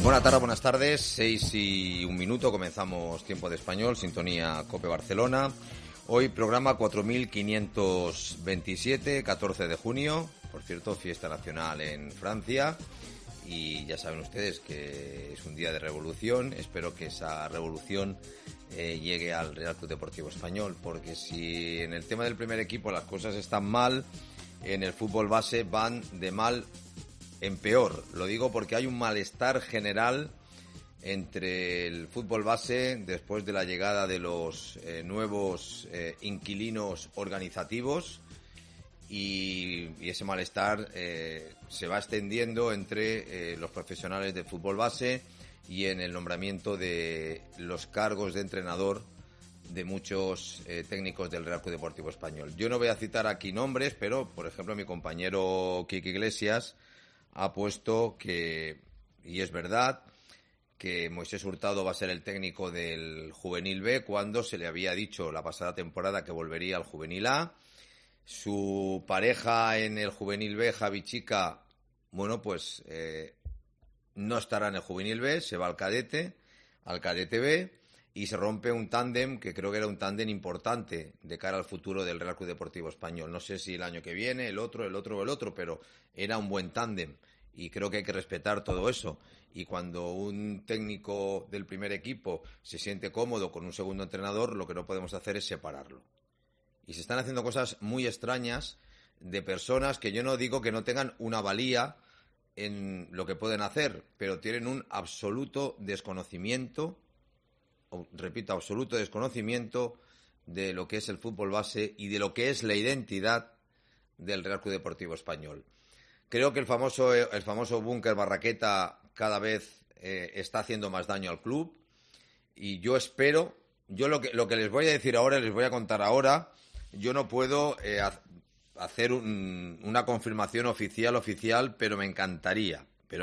Buenas tardes, 6:01, comenzamos Tiempo de Español, sintonía COPE Barcelona. Hoy programa 4527, 14 de junio, por cierto, fiesta nacional en Francia. Y ya saben ustedes que es un día de revolución. Espero que esa revolución llegue al Real Club Deportivo Español, porque si en el tema del primer equipo las cosas están mal, en el fútbol base van de mal en peor. Lo digo porque hay un malestar general entre el fútbol base después de la llegada de los nuevos inquilinos organizativos, y ese malestar se va extendiendo entre los profesionales del fútbol base y en el nombramiento de los cargos de entrenador de muchos técnicos del Real Club Deportivo Español. Yo no voy a citar aquí nombres, pero por ejemplo mi compañero Quique Iglesias ha puesto que, y es verdad, que Moisés Hurtado va a ser el técnico del Juvenil B cuando se le había dicho la pasada temporada que volvería al Juvenil A. Su pareja en el Juvenil B, Javi Chica, bueno, pues no estará en el Juvenil B, se va al cadete B, y se rompe un tándem que creo que era un tándem importante de cara al futuro del Real Club Deportivo Español. No sé si el año que viene, el otro, pero era un buen tándem y creo que hay que respetar todo eso. Y cuando un técnico del primer equipo se siente cómodo con un segundo entrenador, lo que no podemos hacer es separarlo. Y se están haciendo cosas muy extrañas de personas que yo no digo que no tengan una valía en lo que pueden hacer, pero tienen un absoluto desconocimiento, repito, absoluto desconocimiento de lo que es el fútbol base y de lo que es la identidad del Real Club Deportivo Español. Creo que el famoso búnker Barraqueta cada vez está haciendo más daño al club, y yo espero, lo que les voy a decir ahora, les voy a contar ahora, yo no puedo hacer una confirmación oficial, pero me encantaría.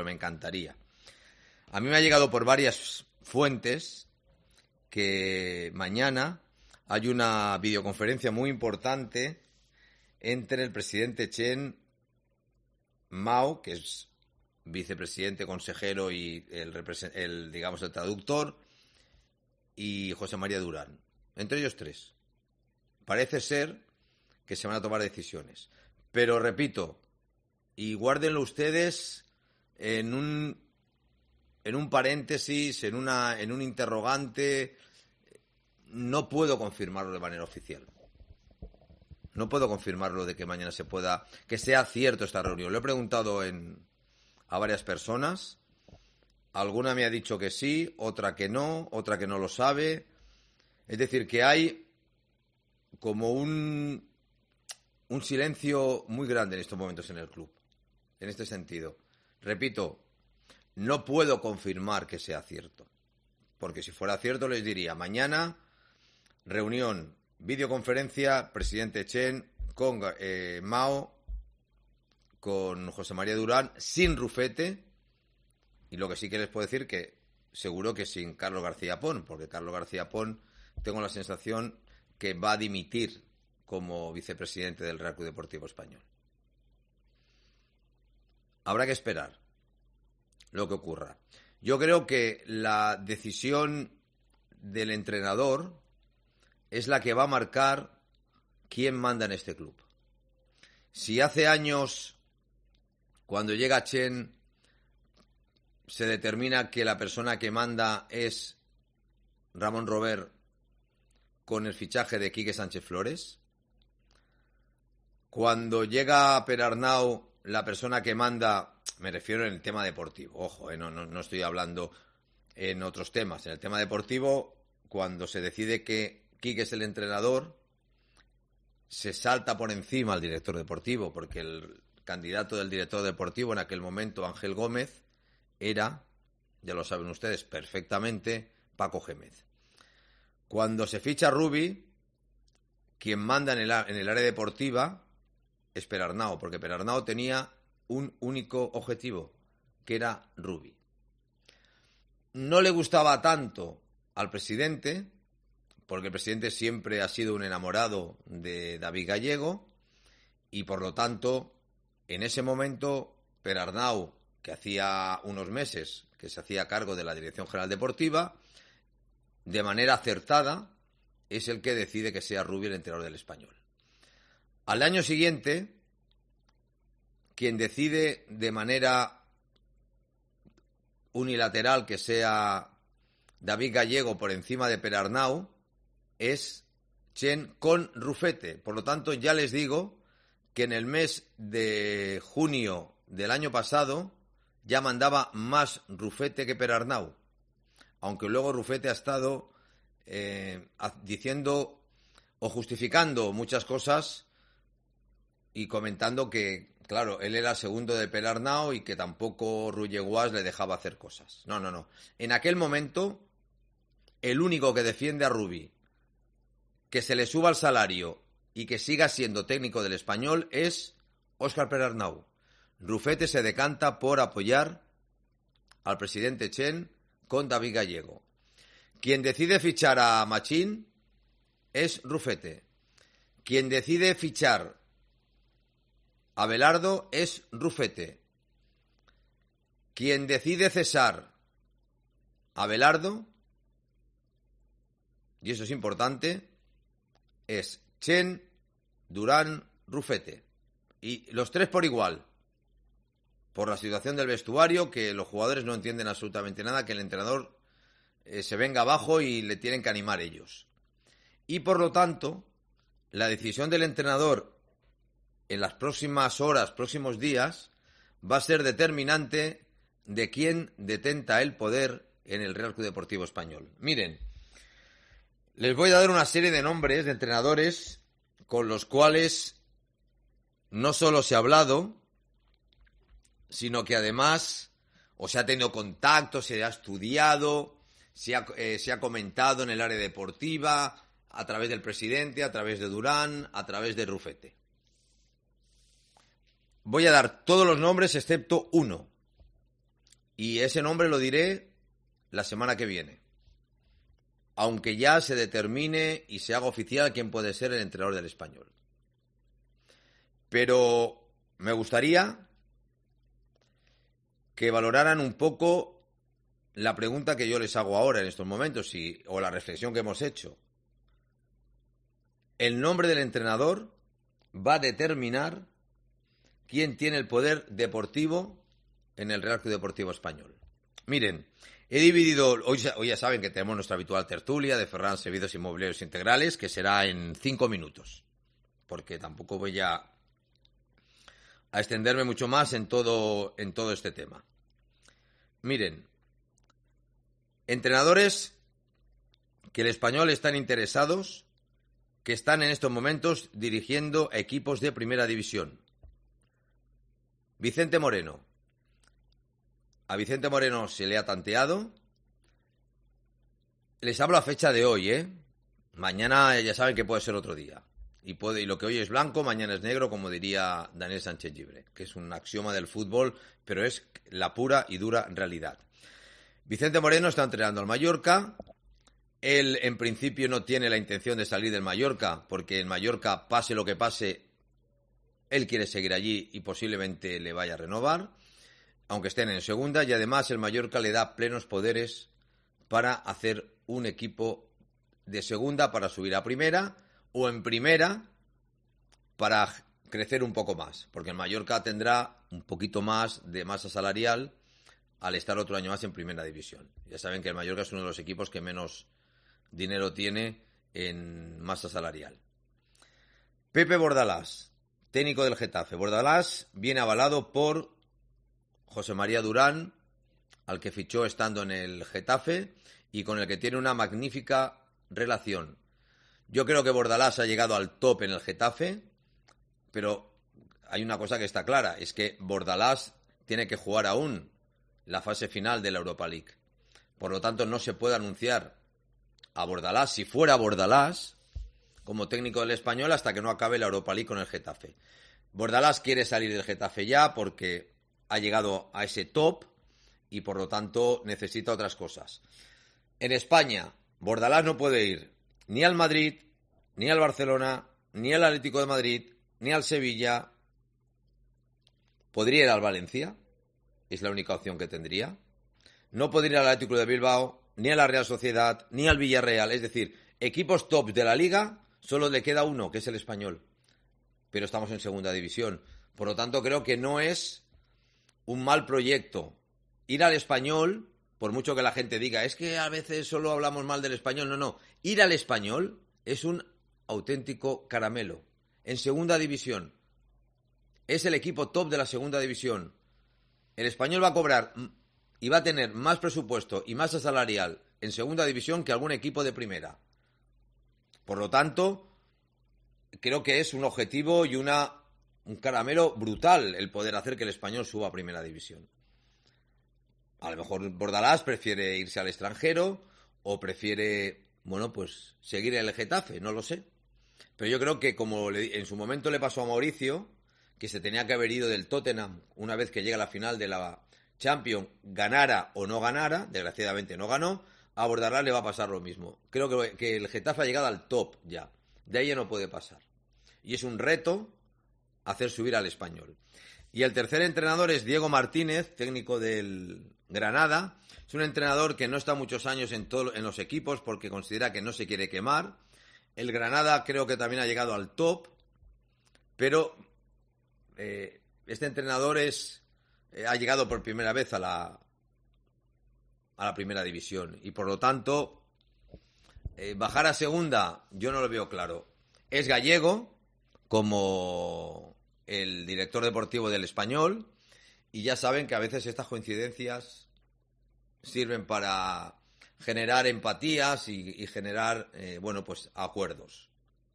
A mí me ha llegado por varias fuentes que mañana hay una videoconferencia muy importante entre el presidente Chen, Mao, que es vicepresidente, consejero y el traductor, y José María Durán. Entre ellos tres. Parece ser que se van a tomar decisiones. Pero repito, y guárdenlo ustedes en un paréntesis, en un interrogante. No puedo confirmarlo de manera oficial. No puedo confirmarlo de que mañana que sea cierto esta reunión. Lo he preguntado a varias personas. Alguna me ha dicho que sí, otra que no lo sabe. Es decir, que hay como un silencio muy grande en estos momentos en el club. En este sentido. Repito, no puedo confirmar que sea cierto. Porque si fuera cierto les diría, mañana reunión, videoconferencia, presidente Chen con Mao, con José María Durán, sin Rufete, y lo que sí que les puedo decir que seguro que sin Carlos García Pon, porque Carlos García Pon tengo la sensación que va a dimitir como vicepresidente del Real Club Deportivo Español. Habrá que esperar lo que ocurra. Yo creo que la decisión del entrenador es la que va a marcar quién manda en este club. Si hace años, cuando llega Chen, se determina que la persona que manda es Ramón Robert con el fichaje de Quique Sánchez Flores, cuando llega Perarnau, la persona que manda, me refiero en el tema deportivo, ojo, no estoy hablando en otros temas, en el tema deportivo, cuando se decide que Quique es el entrenador, se salta por encima al director deportivo, porque el candidato del director deportivo en aquel momento, Ángel Gómez, era, ya lo saben ustedes perfectamente, Paco Gémez. Cuando se ficha Rubi, quien manda en el área deportiva es Perarnau, porque Perarnau tenía un único objetivo, que era Rubi. No le gustaba tanto al presidente, porque el presidente siempre ha sido un enamorado de David Gallego, y por lo tanto, en ese momento, Perarnau, que hacía unos meses que se hacía cargo de la Dirección General Deportiva, de manera acertada, es el que decide que sea Rubi el entrenador del Español. Al año siguiente, quien decide de manera unilateral que sea David Gallego por encima de Perarnau es Chen con Rufete. Por lo tanto, ya les digo que en el mes de junio del año pasado ya mandaba más Rufete que Perarnau, aunque luego Rufete ha estado diciendo o justificando muchas cosas y comentando que, claro, él era segundo de Perarnau y que tampoco Rulleguas le dejaba hacer cosas. No. En aquel momento, el único que defiende a Rubi, que se le suba el salario y que siga siendo técnico del Español, es Óscar Perarnau. Rufete se decanta por apoyar al presidente Chen con David Gallego. Quien decide fichar a Machín es Rufete. Quien decide fichar a Belardo es Rufete. Quien decide cesar a Belardo, y eso es importante, es Chen, Durán, Rufete. Y los tres por igual. Por la situación del vestuario, que los jugadores no entienden absolutamente nada, que el entrenador se venga abajo y le tienen que animar ellos. Y por lo tanto, la decisión del entrenador en las próximas horas, próximos días, va a ser determinante de quién detenta el poder en el Real Club Deportivo Español. Miren, les voy a dar una serie de nombres de entrenadores con los cuales no solo se ha hablado, sino que además o se ha tenido contacto, se ha estudiado, se ha comentado en el área deportiva, a través del presidente, a través de Durán, a través de Rufete. Voy a dar todos los nombres excepto uno. Y ese nombre lo diré la semana que viene. Aunque ya se determine y se haga oficial quién puede ser el entrenador del Español. Pero me gustaría que valoraran un poco la pregunta que yo les hago ahora en estos momentos o la reflexión que hemos hecho. El nombre del entrenador va a determinar quién tiene el poder deportivo en el Real Club Deportivo Español. Miren, he dividido, hoy ya saben que tenemos nuestra habitual tertulia de Ferran Servicios Inmobiliarios Integrales, que será en 5 minutos, porque tampoco voy a extenderme mucho más en todo este tema. Miren, entrenadores que el Español están interesados, que están en estos momentos dirigiendo equipos de primera división. Vicente Moreno. A Vicente Moreno se le ha tanteado. Les hablo a fecha de hoy, Mañana ya saben que puede ser otro día. Y lo que hoy es blanco, mañana es negro, como diría Daniel Sánchez Llibre, que es un axioma del fútbol, pero es la pura y dura realidad. Vicente Moreno está entrenando al Mallorca. Él, en principio, no tiene la intención de salir del Mallorca, porque el Mallorca, pase lo que pase, él quiere seguir allí y posiblemente le vaya a renovar, aunque estén en segunda, y además el Mallorca le da plenos poderes para hacer un equipo de segunda para subir a primera, o en primera para crecer un poco más, porque el Mallorca tendrá un poquito más de masa salarial al estar otro año más en primera división. Ya saben que el Mallorca es uno de los equipos que menos dinero tiene en masa salarial. Pepe Bordalás, técnico del Getafe. Bordalás viene avalado por José María Durán, al que fichó estando en el Getafe y con el que tiene una magnífica relación. Yo creo que Bordalás ha llegado al top en el Getafe, pero hay una cosa que está clara, es que Bordalás tiene que jugar aún la fase final de la Europa League. Por lo tanto, no se puede anunciar a Bordalás, si fuera Bordalás, como técnico del Español hasta que no acabe la Europa League con el Getafe. Bordalás quiere salir del Getafe ya porque ha llegado a ese top y por lo tanto necesita otras cosas. En España, Bordalás no puede ir ni al Madrid, ni al Barcelona, ni al Atlético de Madrid, ni al Sevilla. Podría ir al Valencia, es la única opción que tendría. No podría ir al Atlético de Bilbao, ni a la Real Sociedad, ni al Villarreal. Es decir, equipos top de la Liga, solo le queda uno, que es el Español. Pero estamos en segunda división. Por lo tanto, creo que no es un mal proyecto. Ir al Español, por mucho que la gente diga, es que a veces solo hablamos mal del Español. No. Ir al Español es un auténtico caramelo. En segunda división. Es el equipo top de la segunda división. El Español va a cobrar y va a tener más presupuesto y masa salarial en segunda división que algún equipo de primera. Por lo tanto, creo que es un objetivo y un caramelo brutal el poder hacer que el Español suba a primera división. A lo mejor Bordalás prefiere irse al extranjero o prefiere, pues seguir en el Getafe, no lo sé. Pero yo creo que como en su momento le pasó a Mauricio, que se tenía que haber ido del Tottenham una vez que llega a la final de la Champions, ganara o no ganara, desgraciadamente no ganó, a Bordalás le va a pasar lo mismo. Creo que el Getafe ha llegado al top ya, de ahí ya no puede pasar. Y es un reto hacer subir al Español. Y el tercer entrenador es Diego Martínez, técnico del Granada. Es un entrenador que no está muchos años en los equipos porque considera que no se quiere quemar. El Granada creo que también ha llegado al top, pero este entrenador ha llegado por primera vez a la primera división y por lo tanto bajar a segunda yo no lo veo claro. Es gallego, como el director deportivo del Español, y ya saben que a veces estas coincidencias sirven para generar empatías y generar acuerdos.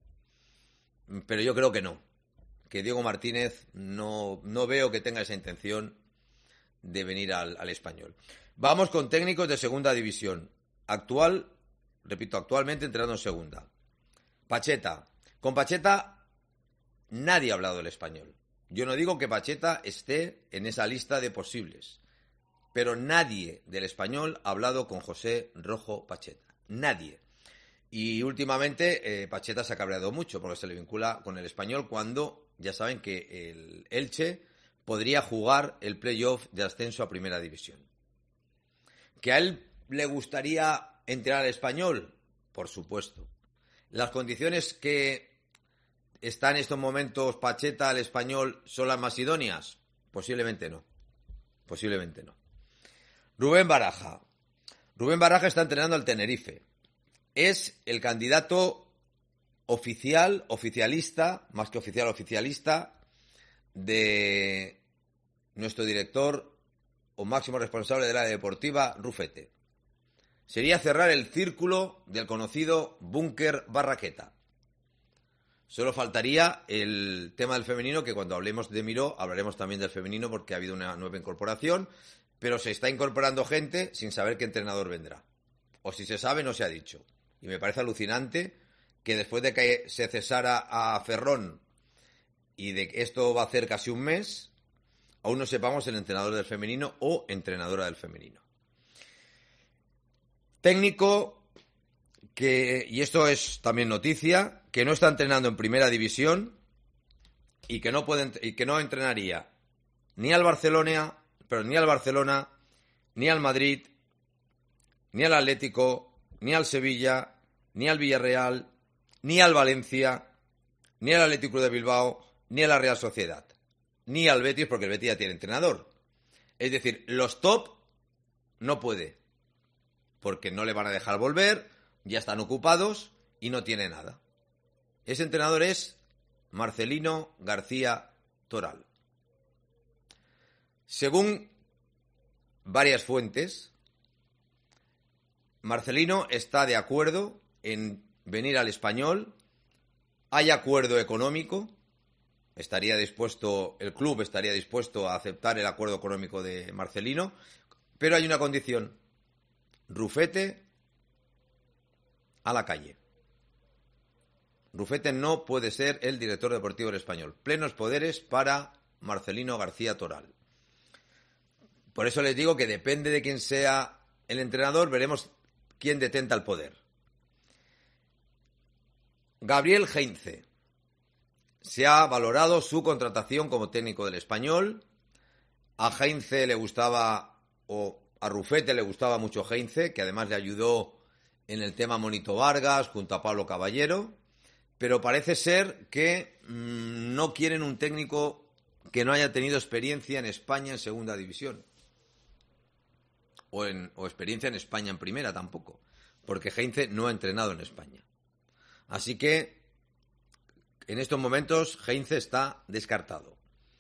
Pero yo creo que no, que Diego Martínez no veo que tenga esa intención de venir al Español. Vamos con técnicos de segunda división. Actualmente entrenando en segunda. Pacheta. Con Pacheta nadie ha hablado del Español. Yo no digo que Pacheta esté en esa lista de posibles, pero nadie del Español ha hablado con José Rojo Pacheta. Nadie. Y últimamente Pacheta se ha cabreado mucho porque se le vincula con el Español cuando ya saben que el Elche podría jugar el playoff de ascenso a primera división. ¿Que a él le gustaría entrenar al Español? Por supuesto. ¿Las condiciones que está en estos momentos Pacheta al Español son las más idóneas? Posiblemente no. Rubén Baraja. Rubén Baraja está entrenando al Tenerife. Es el candidato oficialista, más que oficialista, de nuestro director o máximo responsable del área deportiva, Rufete. Sería cerrar el círculo del conocido búnker Barraqueta. Solo faltaría el tema del femenino, que cuando hablemos de Miró hablaremos también del femenino porque ha habido una nueva incorporación, pero se está incorporando gente sin saber qué entrenador vendrá. O si se sabe, no se ha dicho. Y me parece alucinante que después de que se cesara a Ferrón y de que esto va a hacer casi un mes, aún no sepamos el entrenador del femenino o entrenadora del femenino. Técnico que, y esto es también noticia, que no está entrenando en primera división y que no entrenaría ni al Barcelona, ni al Madrid, ni al Atlético, ni al Sevilla, ni al Villarreal, ni al Valencia, ni al Atlético de Bilbao, ni a la Real Sociedad, ni al Betis, porque el Betis ya tiene entrenador. Es decir, los top no puede, porque no le van a dejar volver, ya están ocupados y no tiene nada. Ese entrenador es Marcelino García Toral. Según varias fuentes, Marcelino está de acuerdo en venir al Español. Hay acuerdo económico. El club estaría dispuesto a aceptar el acuerdo económico de Marcelino, pero hay una condición: Rufete a la calle. Rufete no puede ser el director deportivo del Español. Plenos poderes para Marcelino García Toral. Por eso les digo que depende de quién sea el entrenador, veremos quién detenta el poder. Gabriel Heinze. Se ha valorado su contratación como técnico del Español. A Heinze le gustaba, o a Rufete le gustaba mucho Heinze, que además le ayudó en el tema Monito Vargas junto a Pablo Caballero, pero parece ser que no quieren un técnico que no haya tenido experiencia en España en segunda división. O experiencia en España en primera tampoco, porque Heinze no ha entrenado en España. Así que en estos momentos Heinze está descartado.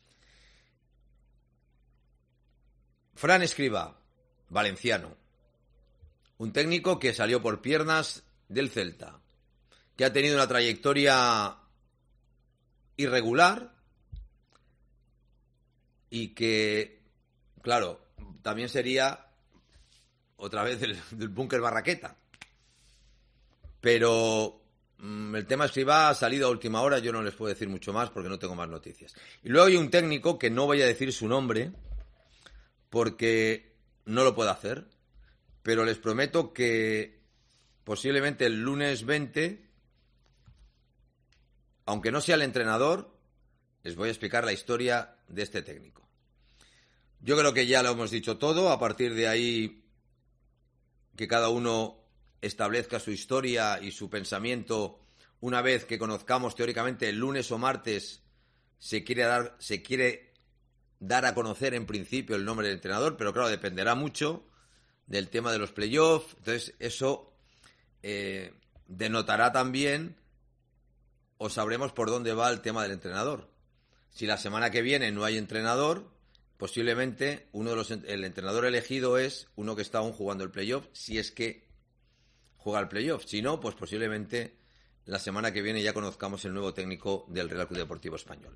Fran Escribá, valenciano, un técnico que salió por piernas del Celta, que ha tenido una trayectoria irregular y que, claro, también sería otra vez del búnker Barraqueta. Pero el tema Escribá ha salido a última hora, yo no les puedo decir mucho más porque no tengo más noticias. Y luego hay un técnico que no voy a decir su nombre porque no lo puedo hacer, pero les prometo que posiblemente el lunes 20, aunque no sea el entrenador, les voy a explicar la historia de este técnico. Yo creo que ya lo hemos dicho todo. A partir de ahí, que cada uno establezca su historia y su pensamiento una vez que conozcamos teóricamente el lunes o martes se quiere dar a conocer en principio el nombre del entrenador, pero claro, dependerá mucho del tema de los playoffs. Entonces eso denotará también o sabremos por dónde va el tema del entrenador. Si la semana que viene no hay entrenador, posiblemente el entrenador elegido es uno que está aún jugando el playoff, si es que juega el playoff. Si no, pues posiblemente la semana que viene ya conozcamos el nuevo técnico del Real Club Deportivo Español.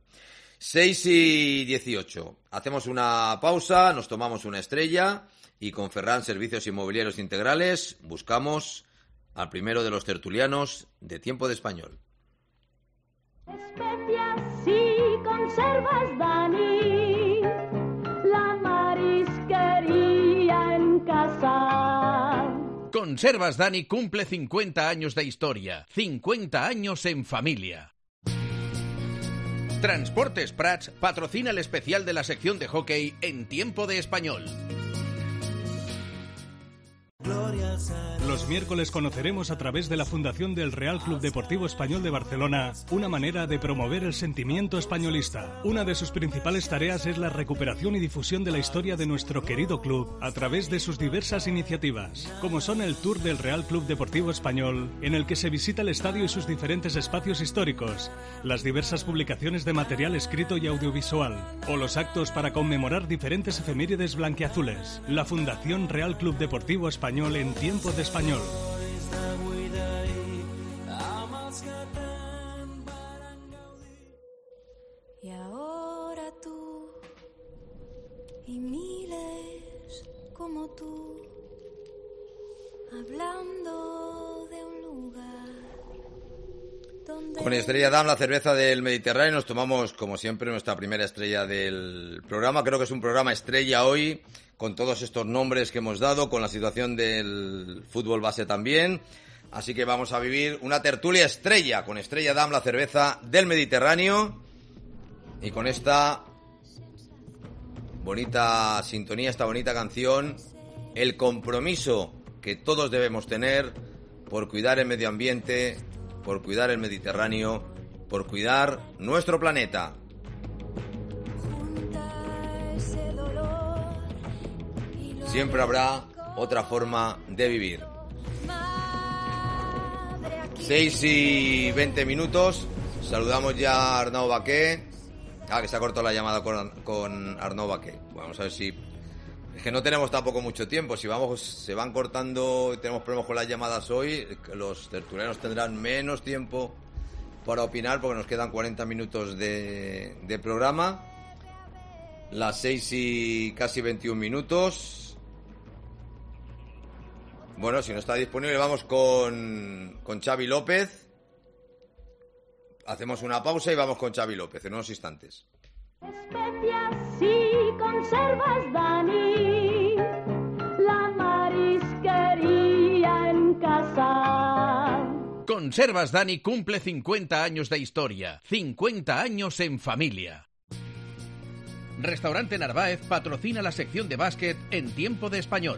6:18. Hacemos una pausa, nos tomamos una estrella y con Ferran Servicios Inmobiliarios Integrales buscamos al primero de los tertulianos de Tiempo de Español. Especias y conservas, Dani, la marisquería en casa. Conservas Dani cumple 50 años de historia, 50 años en familia. Transportes Prats patrocina el especial de la sección de hockey en Tiempo de Español. Los miércoles conoceremos a través de la Fundación del Real Club Deportivo Español de Barcelona una manera de promover el sentimiento españolista. Una de sus principales tareas es la recuperación y difusión de la historia de nuestro querido club a través de sus diversas iniciativas, como son el Tour del Real Club Deportivo Español, en el que se visita el estadio y sus diferentes espacios históricos, las diversas publicaciones de material escrito y audiovisual, o los actos para conmemorar diferentes efemérides blanquiazules. La Fundación Real Club Deportivo Español en Tiempo de Español. Y ahora tú y miles como tú, hablando de un lugar donde... Con Estrella Damm, la cerveza del Mediterráneo, nos tomamos, como siempre, nuestra primera estrella del programa. Creo que es un programa estrella hoy, con todos estos nombres que hemos dado, con la situación del fútbol base también. Así que vamos a vivir una tertulia estrella con Estrella Damm, la cerveza del Mediterráneo. Y con esta bonita sintonía, esta bonita canción, el compromiso que todos debemos tener por cuidar el medio ambiente, por cuidar el Mediterráneo, por cuidar nuestro planeta. Siempre habrá otra forma de vivir. 6:20. Saludamos ya a Arnau Baqué. Que se ha cortado la llamada con Arnau Baqué. Vamos a ver si... Es que no tenemos tampoco mucho tiempo. Si se van cortando y tenemos problemas con las llamadas hoy, los tertulianos tendrán menos tiempo para opinar porque nos quedan 40 minutos de programa. Las 6:21. Bueno, si no está disponible, vamos con Xavi López. Hacemos una pausa y vamos con Xavi López en unos instantes. Especias y conservas, Dani, la marisquería en casa. Conservas Dani cumple 50 años de historia, 50 años en familia. Restaurante Narváez patrocina la sección de básquet en Tiempo de Español.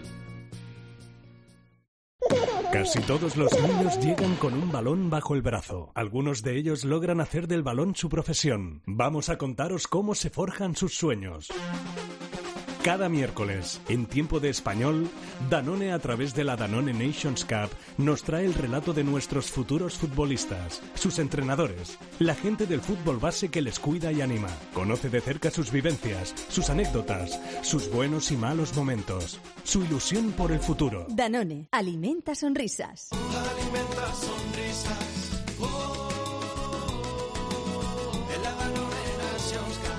Casi todos los niños llegan con un balón bajo el brazo. Algunos de ellos logran hacer del balón su profesión. Vamos a contaros cómo se forjan sus sueños. Cada miércoles, en Tiempo de Español, Danone, a través de la Danone Nations Cup, nos trae el relato de nuestros futuros futbolistas, sus entrenadores, la gente del fútbol base que les cuida y anima. Conoce de cerca sus vivencias, sus anécdotas, sus buenos y malos momentos, su ilusión por el futuro. Danone, alimenta sonrisas. Alimenta sonrisas. En la Danone Nations Cup.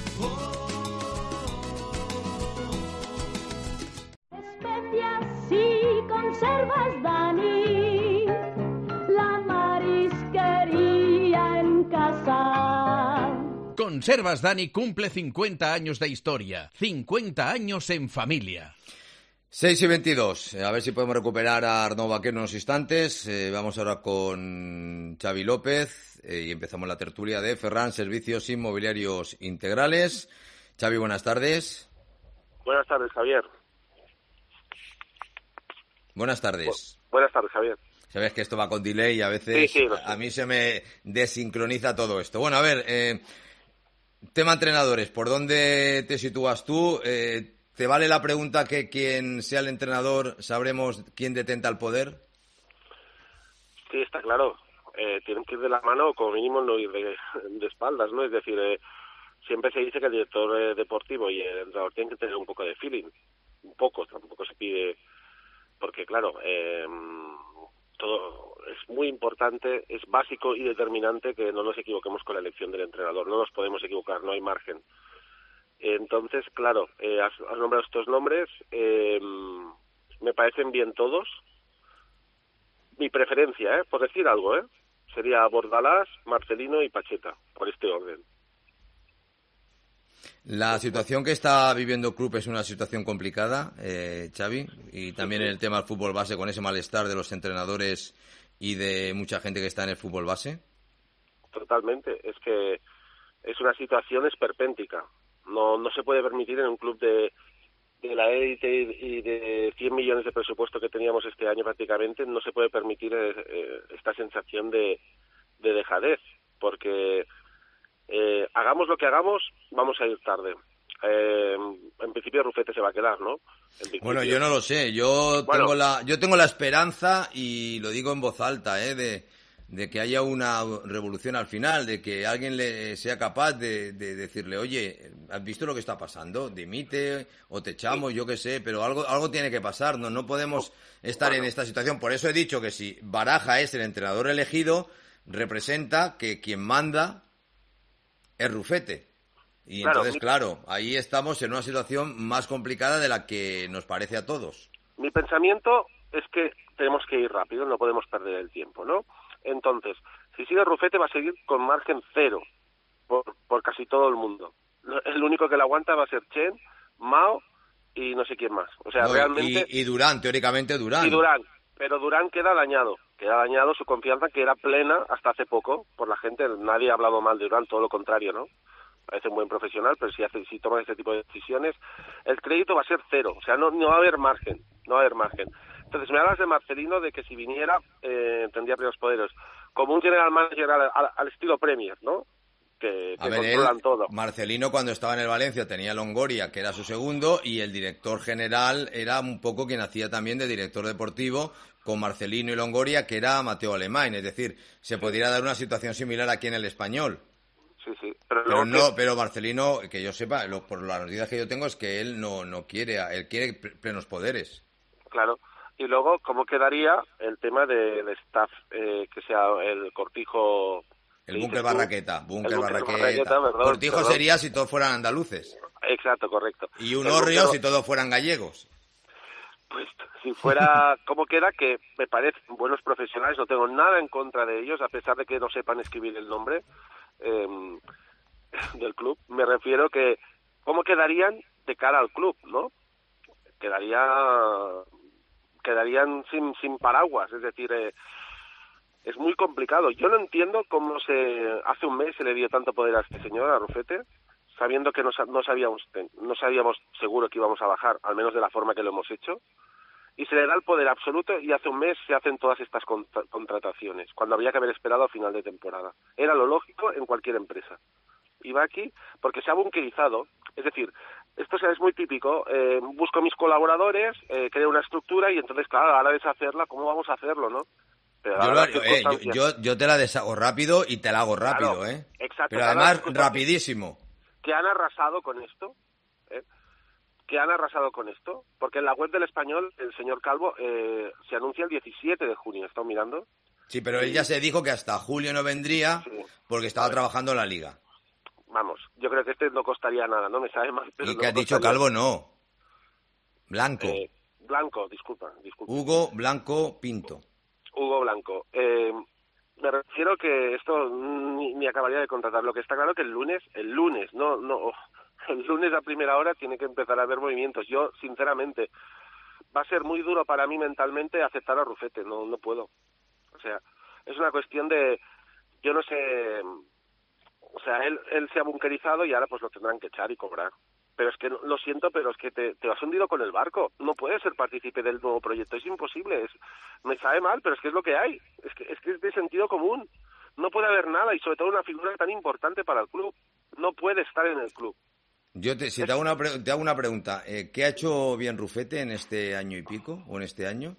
Especias y conservas, Dani, la marisquería en casa. Conservas Dani cumple 50 años de historia, 50 años en familia. 6:22, a ver si podemos recuperar a Arnau Vaquero en unos instantes. Vamos ahora con Xavi López y empezamos la tertulia de Ferran Servicios Inmobiliarios Integrales. Xavi, buenas tardes. Buenas tardes, Javier. Buenas tardes. Buenas tardes, Javier. Sabes que esto va con delay y a veces Sí, a mí se me desincroniza todo esto. Bueno, a ver, tema entrenadores, ¿por dónde te sitúas tú? ¿Te vale la pregunta que quien sea el entrenador sabremos quién detenta el poder? Sí, está claro. Tienen que ir de la mano o como mínimo no ir de espaldas, ¿no? Es decir, siempre se dice que el director deportivo y el entrenador tienen que tener un poco de feeling. Un poco, tampoco se pide... Porque, claro, todo es muy importante, es básico y determinante que no nos equivoquemos con la elección del entrenador. No nos podemos equivocar, no hay margen. Entonces, claro, has nombrado estos nombres, me parecen bien todos. Mi preferencia, por decir algo, sería Bordalás, Marcelino y Pacheta, por este orden. La situación que está viviendo el club es una situación complicada, Xavi, y también en el tema del fútbol base, con ese malestar de los entrenadores y de mucha gente que está en el fútbol base. Totalmente, es que es una situación esperpéntica. No se puede permitir en un club de la élite y de 100 millones de presupuesto que teníamos este año prácticamente, no se puede permitir esta sensación de dejadez, porque hagamos lo que hagamos, vamos a ir tarde. En principio Rufete se va a quedar, ¿no? Bueno, yo no lo sé. Yo tengo la esperanza, y lo digo en voz alta, de que haya una revolución al final, de que alguien sea capaz de decirle, oye, ¿has visto lo que está pasando? Dimite o te echamos, yo qué sé, pero algo tiene que pasar. No podemos estar en esta situación. Por eso he dicho que si Baraja es el entrenador elegido, representa que quien manda es Rufete. Y entonces, claro, ahí estamos en una situación más complicada de la que nos parece a todos. Mi pensamiento es que tenemos que ir rápido, no podemos perder el tiempo, ¿no? Entonces, si sigue Rufete va a seguir con margen cero por casi todo el mundo. El único que le aguanta va a ser Chen, Mao y no sé quién más. O sea, realmente... Y Durán, teóricamente Durán. Y Durán, pero Durán queda dañado su confianza, que era plena hasta hace poco por la gente. Nadie ha hablado mal de Durán, todo lo contrario, ¿no? Parece un buen profesional, pero si toma este tipo de decisiones, el crédito va a ser cero. O sea, no va a haber margen, Entonces, me hablas de Marcelino, de que si viniera tendría plenos poderes. Como un general manager al estilo Premier, ¿no? Que controlan todo. Marcelino, cuando estaba en el Valencia, tenía Longoria, que era su segundo, y el director general era un poco quien hacía también de director deportivo con Marcelino y Longoria, que era Mateo Alemán. Es decir, se podría dar una situación similar aquí en el Español. Sí. Pero Marcelino, que yo sepa, por las noticias que yo tengo, es que él no quiere, él quiere plenos poderes. Claro. Y luego, ¿cómo quedaría el tema del staff, que sea el Cortijo? El Búnker Barraqueta. Perdón, Cortijo sería si todos fueran andaluces. Exacto, correcto. Y un Orrio si todos fueran gallegos. Pues si fuera como queda, que me parecen buenos profesionales, no tengo nada en contra de ellos, a pesar de que no sepan escribir el nombre del club. Me refiero que cómo quedarían de cara al club, ¿no? Quedarían sin paraguas, es decir, es muy complicado. Yo no entiendo cómo hace un mes se le dio tanto poder a este señor, a Rufete, sabiendo que no sabíamos seguro que íbamos a bajar, al menos de la forma que lo hemos hecho, y se le da el poder absoluto y hace un mes se hacen todas estas contrataciones, cuando habría que haber esperado a final de temporada. Era lo lógico en cualquier empresa. Y va aquí porque se ha bunkerizado, es decir, esto es muy típico, busco mis colaboradores, creo una estructura y entonces, claro, a la deshacerla, ¿cómo vamos a hacerlo, no? Pero yo te la deshago rápido y te la hago rápido, claro, ¿eh? Exacto, pero además rapidísimo. Que han arrasado con esto, porque en la web del Español, el señor Calvo, se anuncia el 17 de junio, ¿he estado mirando? Sí, pero él ya se dijo que hasta julio no vendría porque estaba trabajando en la Liga. Vamos, yo creo que este no costaría nada, no me sabe mal. Pero ¿Y qué has dicho, Calvo? No. Blanco. Blanco, disculpa. Hugo Blanco Pinto. Hugo Blanco. Me refiero que esto ni acabaría de contratar. Lo que está claro que el lunes, el lunes a primera hora tiene que empezar a haber movimientos. Yo, sinceramente, va a ser muy duro para mí mentalmente aceptar a Rufete, no puedo. O sea, es una cuestión de, yo no sé, o sea, él se ha bunkerizado y ahora pues lo tendrán que echar y cobrar. Pero es que, lo siento, pero es que te has hundido con el barco. No puedes ser partícipe del nuevo proyecto, es imposible. Me sabe mal, pero es que es lo que hay. Es que es de sentido común. No puede haber nada, y sobre todo una figura tan importante para el club. No puede estar en el club. Te hago una pregunta. ¿Qué ha hecho bien Rufete en este año y pico, o en este año?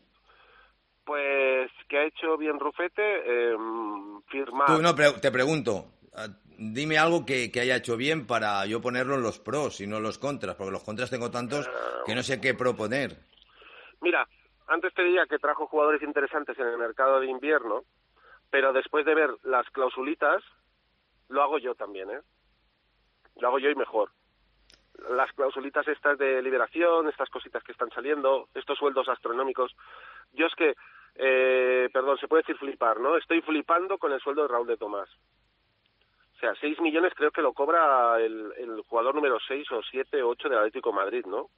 Pues, ¿qué ha hecho bien Rufete? Firmar... Te pregunto... Dime algo que haya hecho bien para yo ponerlo en los pros y no en los contras, porque los contras tengo tantos que no sé qué proponer. Mira, antes te diría que trajo jugadores interesantes en el mercado de invierno, pero después de ver las clausulitas, lo hago yo también, ¿eh? Lo hago yo y mejor. Las clausulitas estas de liberación, estas cositas que están saliendo, estos sueldos astronómicos. Yo es que, se puede decir flipar, ¿no? Estoy flipando con el sueldo de Raúl de Tomás. O sea, 6 millones creo que lo cobra el jugador número 6 o 7 o 8 del Atlético de Madrid, ¿no?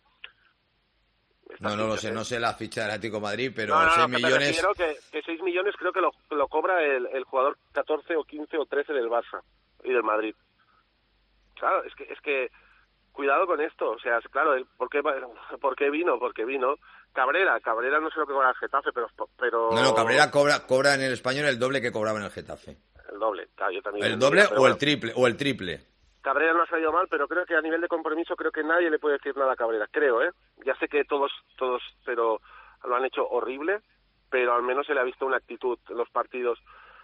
No lo sé, no sé la ficha del Atlético de Madrid, pero no, 6 millones... que 6 millones creo que lo cobra el jugador 14 o 15 o 13 del Barça y del Madrid. Claro, es que cuidado con esto, o sea, claro, ¿por qué vino? Porque vino Cabrera no sé lo que cobra el Getafe, pero... No, Cabrera cobra en el Español el doble que cobraba en el Getafe. El doble, claro, yo también. ¿El doble o el triple? Cabrera no ha salido mal, pero creo que a nivel de compromiso creo que nadie le puede decir nada a Cabrera, creo, ¿eh? Ya sé que todos, pero lo han hecho horrible, pero al menos se le ha visto una actitud en los partidos.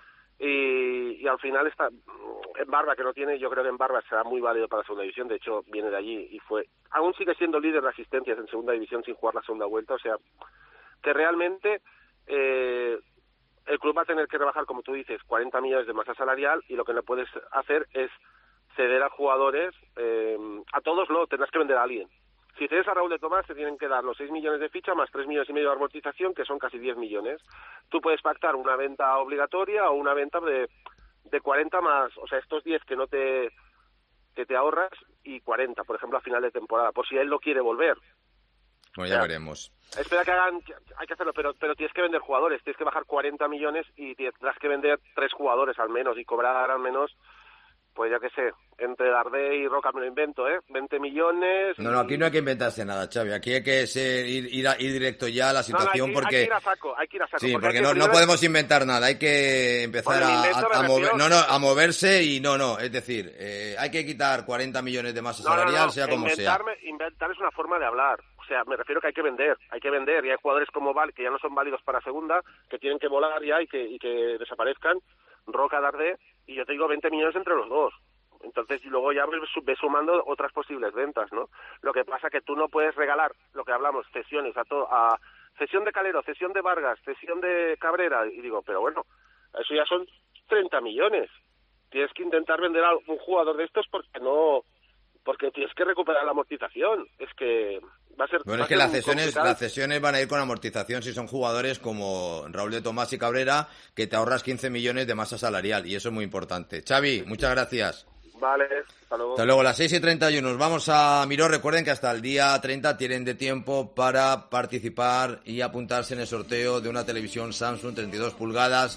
Y al final está en Barba, que no tiene, yo creo que en Barba será muy válido para la segunda división, de hecho viene de allí y aún sigue siendo líder de asistencias en segunda división sin jugar la segunda vuelta, o sea, que realmente el club va a tener que rebajar, como tú dices, 40 millones de masa salarial, y lo que no puedes hacer es ceder a jugadores, a todos no, tendrás que vender a alguien. Si cedes a Raúl de Tomás, te tienen que dar los 6 millones de ficha más 3 millones y medio de amortización, que son casi 10 millones. Tú puedes pactar una venta obligatoria o una venta de 40 más, o sea, estos 10 que te ahorras, y 40, por ejemplo, a final de temporada, por si él no quiere volver. Bueno, ya veremos. Espera hay que hacerlo, pero tienes que vender jugadores, tienes que bajar 40 millones y tendrás que vender 3 jugadores al menos y cobrar al menos, pues ya que sé, entre Dardé y Roca me lo invento, 20 millones... No, aquí no hay que inventarse nada, Xavi, aquí hay que ir directo ya a la situación, porque... Hay que ir a saco. Sí, porque no podemos inventar nada, hay que empezar a moverse y es decir, hay que quitar 40 millones de masa salarial, sea como sea. Inventar es una forma de hablar. O sea, me refiero que hay que vender, y hay jugadores como Val que ya no son válidos para segunda, que tienen que volar ya y que desaparezcan, Roca, Dardé, y yo te digo 20 millones entre los dos. Entonces, y luego ya ves sumando otras posibles ventas, ¿no? Lo que pasa que tú no puedes regalar, lo que hablamos, cesiones a cesión de Calero, cesión de Vargas, cesión de Cabrera, y digo, pero bueno, eso ya son 30 millones. Tienes que intentar vender a un jugador de estos porque tienes que recuperar la amortización. Es que va a ser... Bueno, es que las cesiones van a ir con amortización si son jugadores como Raúl de Tomás y Cabrera, que te ahorras 15 millones de masa salarial, y eso es muy importante. Xavi, muchas gracias. Vale, hasta luego. Hasta luego, las 6:31. Nos vamos a Miró. Recuerden que hasta el día 30 tienen de tiempo para participar y apuntarse en el sorteo de una televisión Samsung 32 pulgadas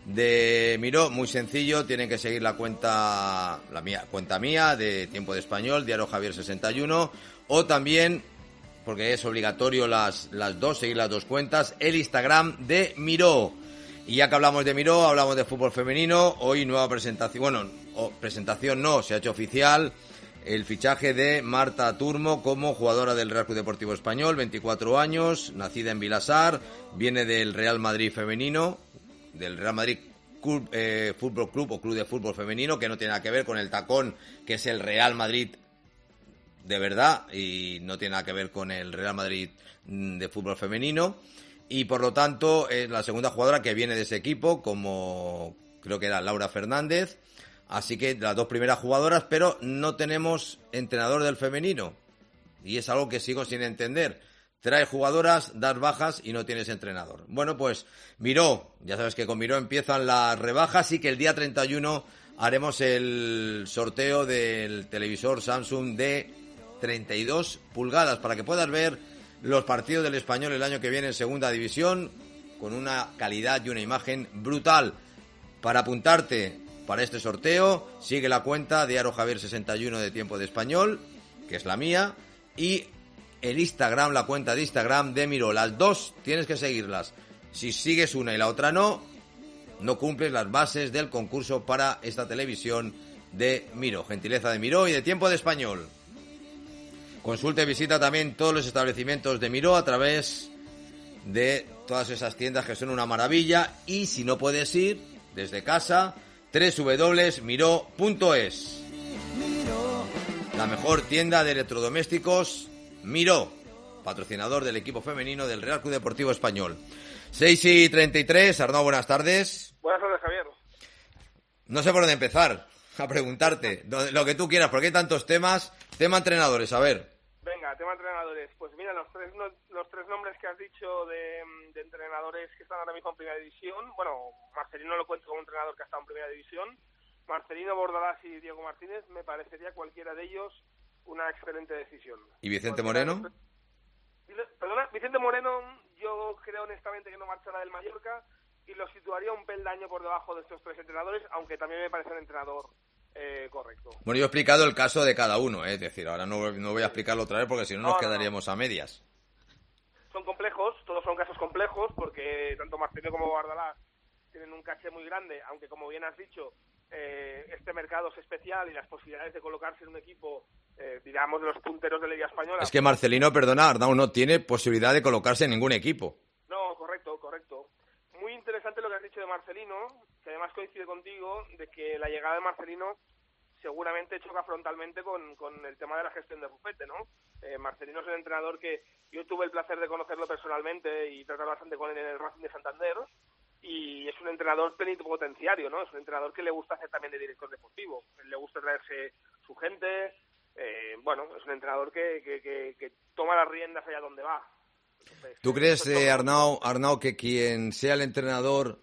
de Miró, muy sencillo, tienen que seguir la cuenta mía de Tiempo de Español, Diario Javier 61, o también, porque es obligatorio las dos, seguir las dos cuentas, el Instagram de Miró. Y ya que hablamos de Miró, hablamos de fútbol femenino. Hoy nueva presentación, presentación no, se ha hecho oficial el fichaje de Marta Turmo como jugadora del Real Club Deportivo Español, 24 años, nacida en Vilasar, viene del Real Madrid femenino, del Real Madrid Fútbol Club o Club de Fútbol Femenino, que no tiene nada que ver con el tacón que es el Real Madrid de verdad y no tiene nada que ver con el Real Madrid de fútbol femenino. Y por lo tanto es la segunda jugadora que viene de ese equipo, como creo que era Laura Fernández. Así que las dos primeras jugadoras, pero no tenemos entrenador del femenino. Y es algo que sigo sin entender. Traes jugadoras, das bajas y no tienes entrenador. Bueno, pues Miró, ya sabes que con Miró empiezan las rebajas y que el día 31 haremos el sorteo del televisor Samsung de 32 pulgadas para que puedas ver los partidos del Español el año que viene en Segunda División con una calidad y una imagen brutal. Para apuntarte para este sorteo, sigue la cuenta de Aro Javier 61 de Tiempo de Español, que es la mía, y el Instagram, la cuenta de Instagram de Miró. Las dos tienes que seguirlas. Si sigues una y la otra no cumples las bases del concurso para esta televisión de Miró. Gentileza de Miró y de Tiempo de Español. Consulta y visita también todos los establecimientos de Miró a través de todas esas tiendas que son una maravilla. Y si no puedes ir desde casa, www.miró.es. La mejor tienda de electrodomésticos, Miró, patrocinador del equipo femenino del Real Club Deportivo Español. 6:33, Arnau, buenas tardes. Buenas tardes, Javier. No sé por dónde empezar a preguntarte, lo que tú quieras, porque hay tantos temas. Tema entrenadores, a ver. Venga, tema entrenadores. Pues mira, los tres nombres que has dicho de entrenadores que están ahora mismo en Primera División. Bueno, Marcelino lo cuento como entrenador que ha estado en Primera División. Marcelino, Bordalás y Diego Martínez, me parecería cualquiera de ellos una excelente decisión. ¿Y Vicente Moreno? Perdona, Vicente Moreno, yo creo honestamente que no marchará del Mallorca y lo situaría un peldaño por debajo de estos tres entrenadores, aunque también me parece un entrenador correcto. Bueno, yo he explicado el caso de cada uno, es decir, ahora no voy a explicarlo otra vez porque si no nos quedaríamos a medias. Son complejos, todos son casos complejos, porque tanto Marcelino como Bordalás tienen un caché muy grande, aunque como bien has dicho, este mercado es especial y las posibilidades de colocarse en un equipo, digamos, de los punteros de la Liga Española. Es que Marcelino, perdona, Arnau, no tiene posibilidad de colocarse en ningún equipo. No, correcto. Muy interesante lo que has dicho de Marcelino, que además coincide contigo, de que la llegada de Marcelino seguramente choca frontalmente con el tema de la gestión de Rufete, ¿no? Marcelino es un entrenador que yo tuve el placer de conocerlo personalmente y tratar bastante con él en el Racing de Santander, y es un entrenador plenipotenciario, ¿no? Es un entrenador que le gusta hacer también de director deportivo, le gusta traerse su gente, es un entrenador que toma las riendas allá donde va. Entonces, ¿tú crees, Arnau, que quien sea el entrenador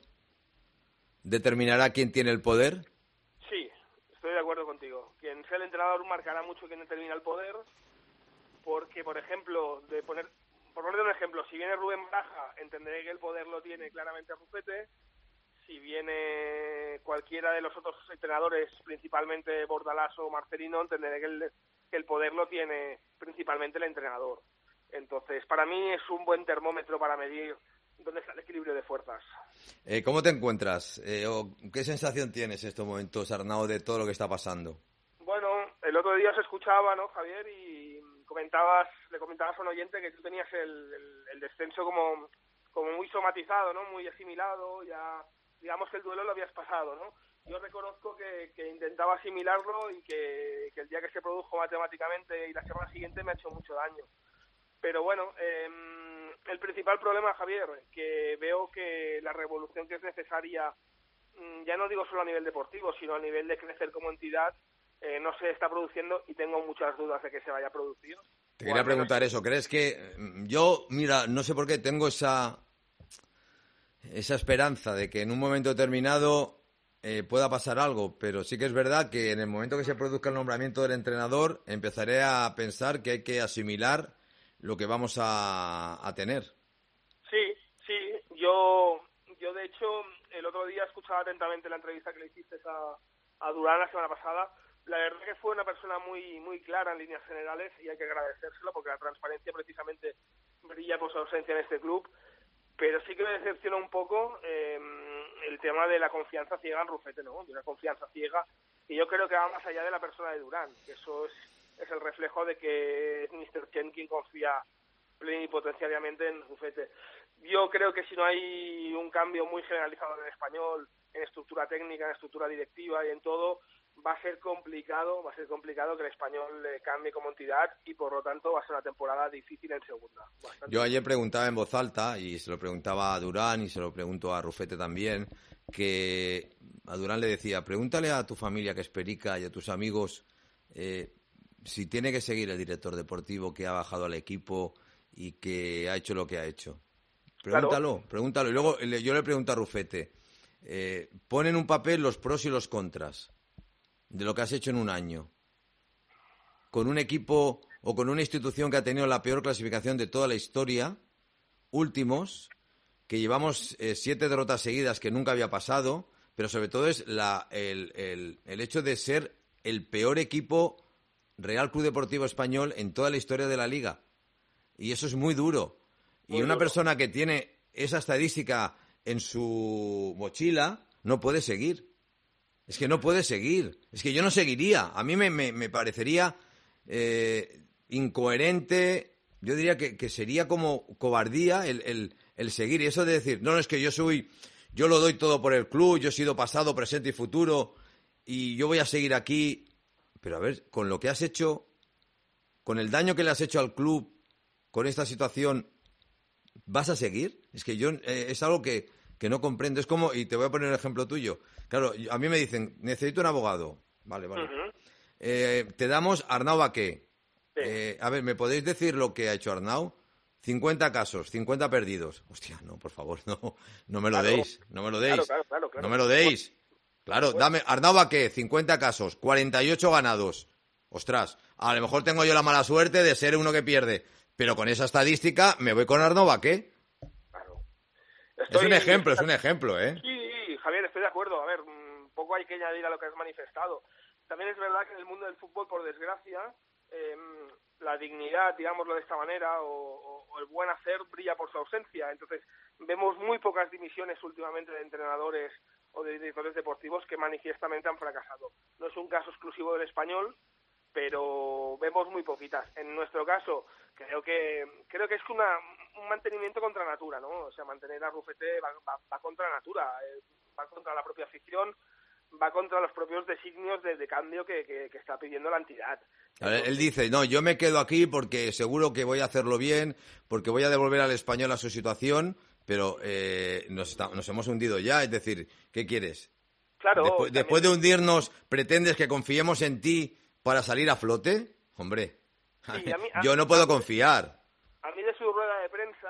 determinará quién tiene el poder? Sí, estoy de acuerdo contigo. Quien sea el entrenador marcará mucho quién determina el poder, porque, por ejemplo, por poner un ejemplo, si viene Rubén Baraja, entenderé que el poder lo tiene claramente Rufete. Si viene cualquiera de los otros entrenadores, principalmente Bordalás o Marcelino, entenderé que el poder lo tiene principalmente el entrenador. Entonces, para mí es un buen termómetro para medir dónde está el equilibrio de fuerzas. ¿Cómo te encuentras? ¿Qué sensación tienes en estos momentos, Arnau, de todo lo que está pasando? Bueno, el otro día se escuchaba, ¿no, Javier? Y le comentabas a un oyente que tú tenías el descenso como muy somatizado, ¿no? Muy asimilado, ya digamos que el duelo lo habías pasado, ¿no? Yo reconozco que intentaba asimilarlo y que el día que se produjo matemáticamente y la semana siguiente me ha hecho mucho daño. Pero bueno, el principal problema, Javier, que veo que la revolución que es necesaria, ya no digo solo a nivel deportivo, sino a nivel de crecer como entidad, no se está produciendo y tengo muchas dudas de que se vaya a producir. Te quería preguntar eso, ¿crees que yo, mira, no sé por qué tengo esa esperanza de que en un momento determinado pueda pasar algo, pero sí que es verdad que en el momento que se produzca el nombramiento del entrenador empezaré a pensar que hay que asimilar lo que vamos a tener. Sí, yo de hecho el otro día escuchaba atentamente la entrevista que le hiciste a Durán la semana pasada. La verdad que fue una persona muy muy clara en líneas generales y hay que agradecérselo porque la transparencia precisamente brilla por su ausencia en este club. Pero sí que me decepciona un poco el tema de la confianza ciega en Rufete, ¿no? De una confianza ciega que yo creo que va más allá de la persona de Durán, que eso es el reflejo de que Mr. Chen quien confía plenipotenciariamente en Rufete. Yo creo que si no hay un cambio muy generalizado en el español, en estructura técnica, en estructura directiva y en todo, va a ser complicado que el español cambie como entidad y por lo tanto va a ser una temporada difícil en segunda. Yo ayer preguntaba en voz alta, y se lo preguntaba a Durán y se lo pregunto a Rufete también, que a Durán le decía, pregúntale a tu familia que es perica y a tus amigos si tiene que seguir el director deportivo que ha bajado al equipo y que ha hecho lo que ha hecho. Pregúntalo. Y luego yo le pregunto a Rufete, pon en un papel los pros y los contras de lo que has hecho en un año, con un equipo o con una institución que ha tenido la peor clasificación de toda la historia, últimos, que llevamos 7 derrotas seguidas que nunca había pasado, pero sobre todo es el hecho de ser el peor equipo Real Club Deportivo Español en toda la historia de la Liga. Y eso es muy duro. Y una persona que tiene esa estadística en su mochila no puede seguir. Es que no puede seguir. Es que yo no seguiría. A mí me parecería incoherente. Yo diría que sería como cobardía el seguir. Y eso de decir, no, es que yo lo doy todo por el club, yo he sido pasado, presente y futuro, y yo voy a seguir aquí. Pero a ver, con lo que has hecho, con el daño que le has hecho al club, con esta situación, ¿vas a seguir? Es que yo es algo que no comprendo. Es como, y te voy a poner un ejemplo tuyo. Claro, a mí me dicen, necesito un abogado. Vale. Uh-huh. Te damos Arnau Baqué. Sí. A ver, ¿me podéis decir lo que ha hecho Arnau? 50 casos, 50 perdidos. Hostia, no, por favor, no me lo deis. No me lo deis. Claro. No me lo deis. Claro, dame Arnau Baqué, 50 casos, 48 ganados. Ostras, a lo mejor tengo yo la mala suerte de ser uno que pierde. Pero con esa estadística me voy con Arnau Baqué. Claro. Es un ejemplo, ¿eh? Sí, Javier, estoy de acuerdo. A ver, poco hay que añadir a lo que has manifestado. También es verdad que en el mundo del fútbol, por desgracia, la dignidad, digámoslo de esta manera, o el buen hacer brilla por su ausencia. Entonces, vemos muy pocas dimisiones últimamente de entrenadores o de directores deportivos que manifiestamente han fracasado. No es un caso exclusivo del español, pero vemos muy poquitas. En nuestro caso, creo que es un mantenimiento contra natura, ¿no? O sea, mantener a Rufete va contra natura, va contra la propia afición, va contra los propios designios de cambio que está pidiendo la entidad. Entonces, él dice, no, yo me quedo aquí porque seguro que voy a hacerlo bien, porque voy a devolver al español a su situación, pero nos hemos hundido ya, es decir, ¿qué quieres? Claro. Después de hundirnos, ¿pretendes que confiemos en ti para salir a flote? Hombre, sí, yo no puedo confiar. A mí de su rueda de prensa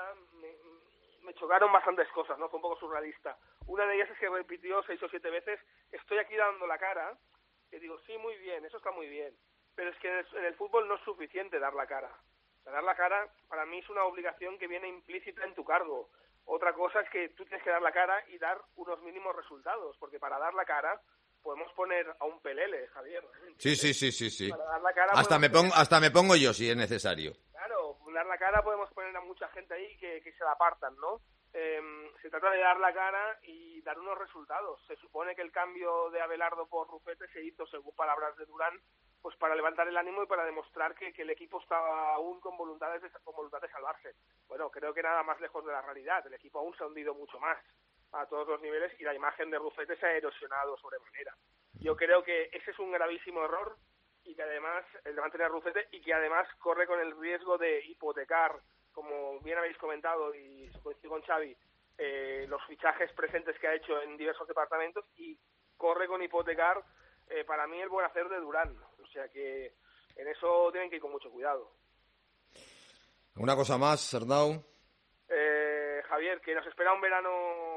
me chocaron bastantes cosas, ¿no? Fue un poco surrealista. Una de ellas es que repitió 6 o 7 veces, estoy aquí dando la cara, que digo, sí, muy bien, eso está muy bien, pero es que en el fútbol no es suficiente dar la cara. O sea, dar la cara para mí es una obligación que viene implícita en tu cargo. Otra cosa es que tú tienes que dar la cara y dar unos mínimos resultados, porque para dar la cara podemos poner a un Pelele, Javier. Sí. Para dar la cara hasta me pongo yo si es necesario. Claro, dar la cara podemos poner a mucha gente ahí que se la apartan, ¿no? Se trata de dar la cara y dar unos resultados. Se supone que el cambio de Abelardo por Rufete se hizo, según palabras de Durán, pues para levantar el ánimo y para demostrar que el equipo estaba aún con voluntad de salvarse. Bueno, creo que nada más lejos de la realidad. El equipo aún se ha hundido mucho más a todos los niveles y la imagen de Rufete se ha erosionado sobremanera. Yo creo que ese es un gravísimo error y que además, el de mantener a Rufete, y que además corre con el riesgo de hipotecar, como bien habéis comentado y coincido con Xavi, los fichajes presentes que ha hecho en diversos departamentos, y corre con hipotecar para mí el buen hacer de Durán. O sea que en eso tienen que ir con mucho cuidado. ¿Una cosa más, Arnau? Javier, que nos espera un verano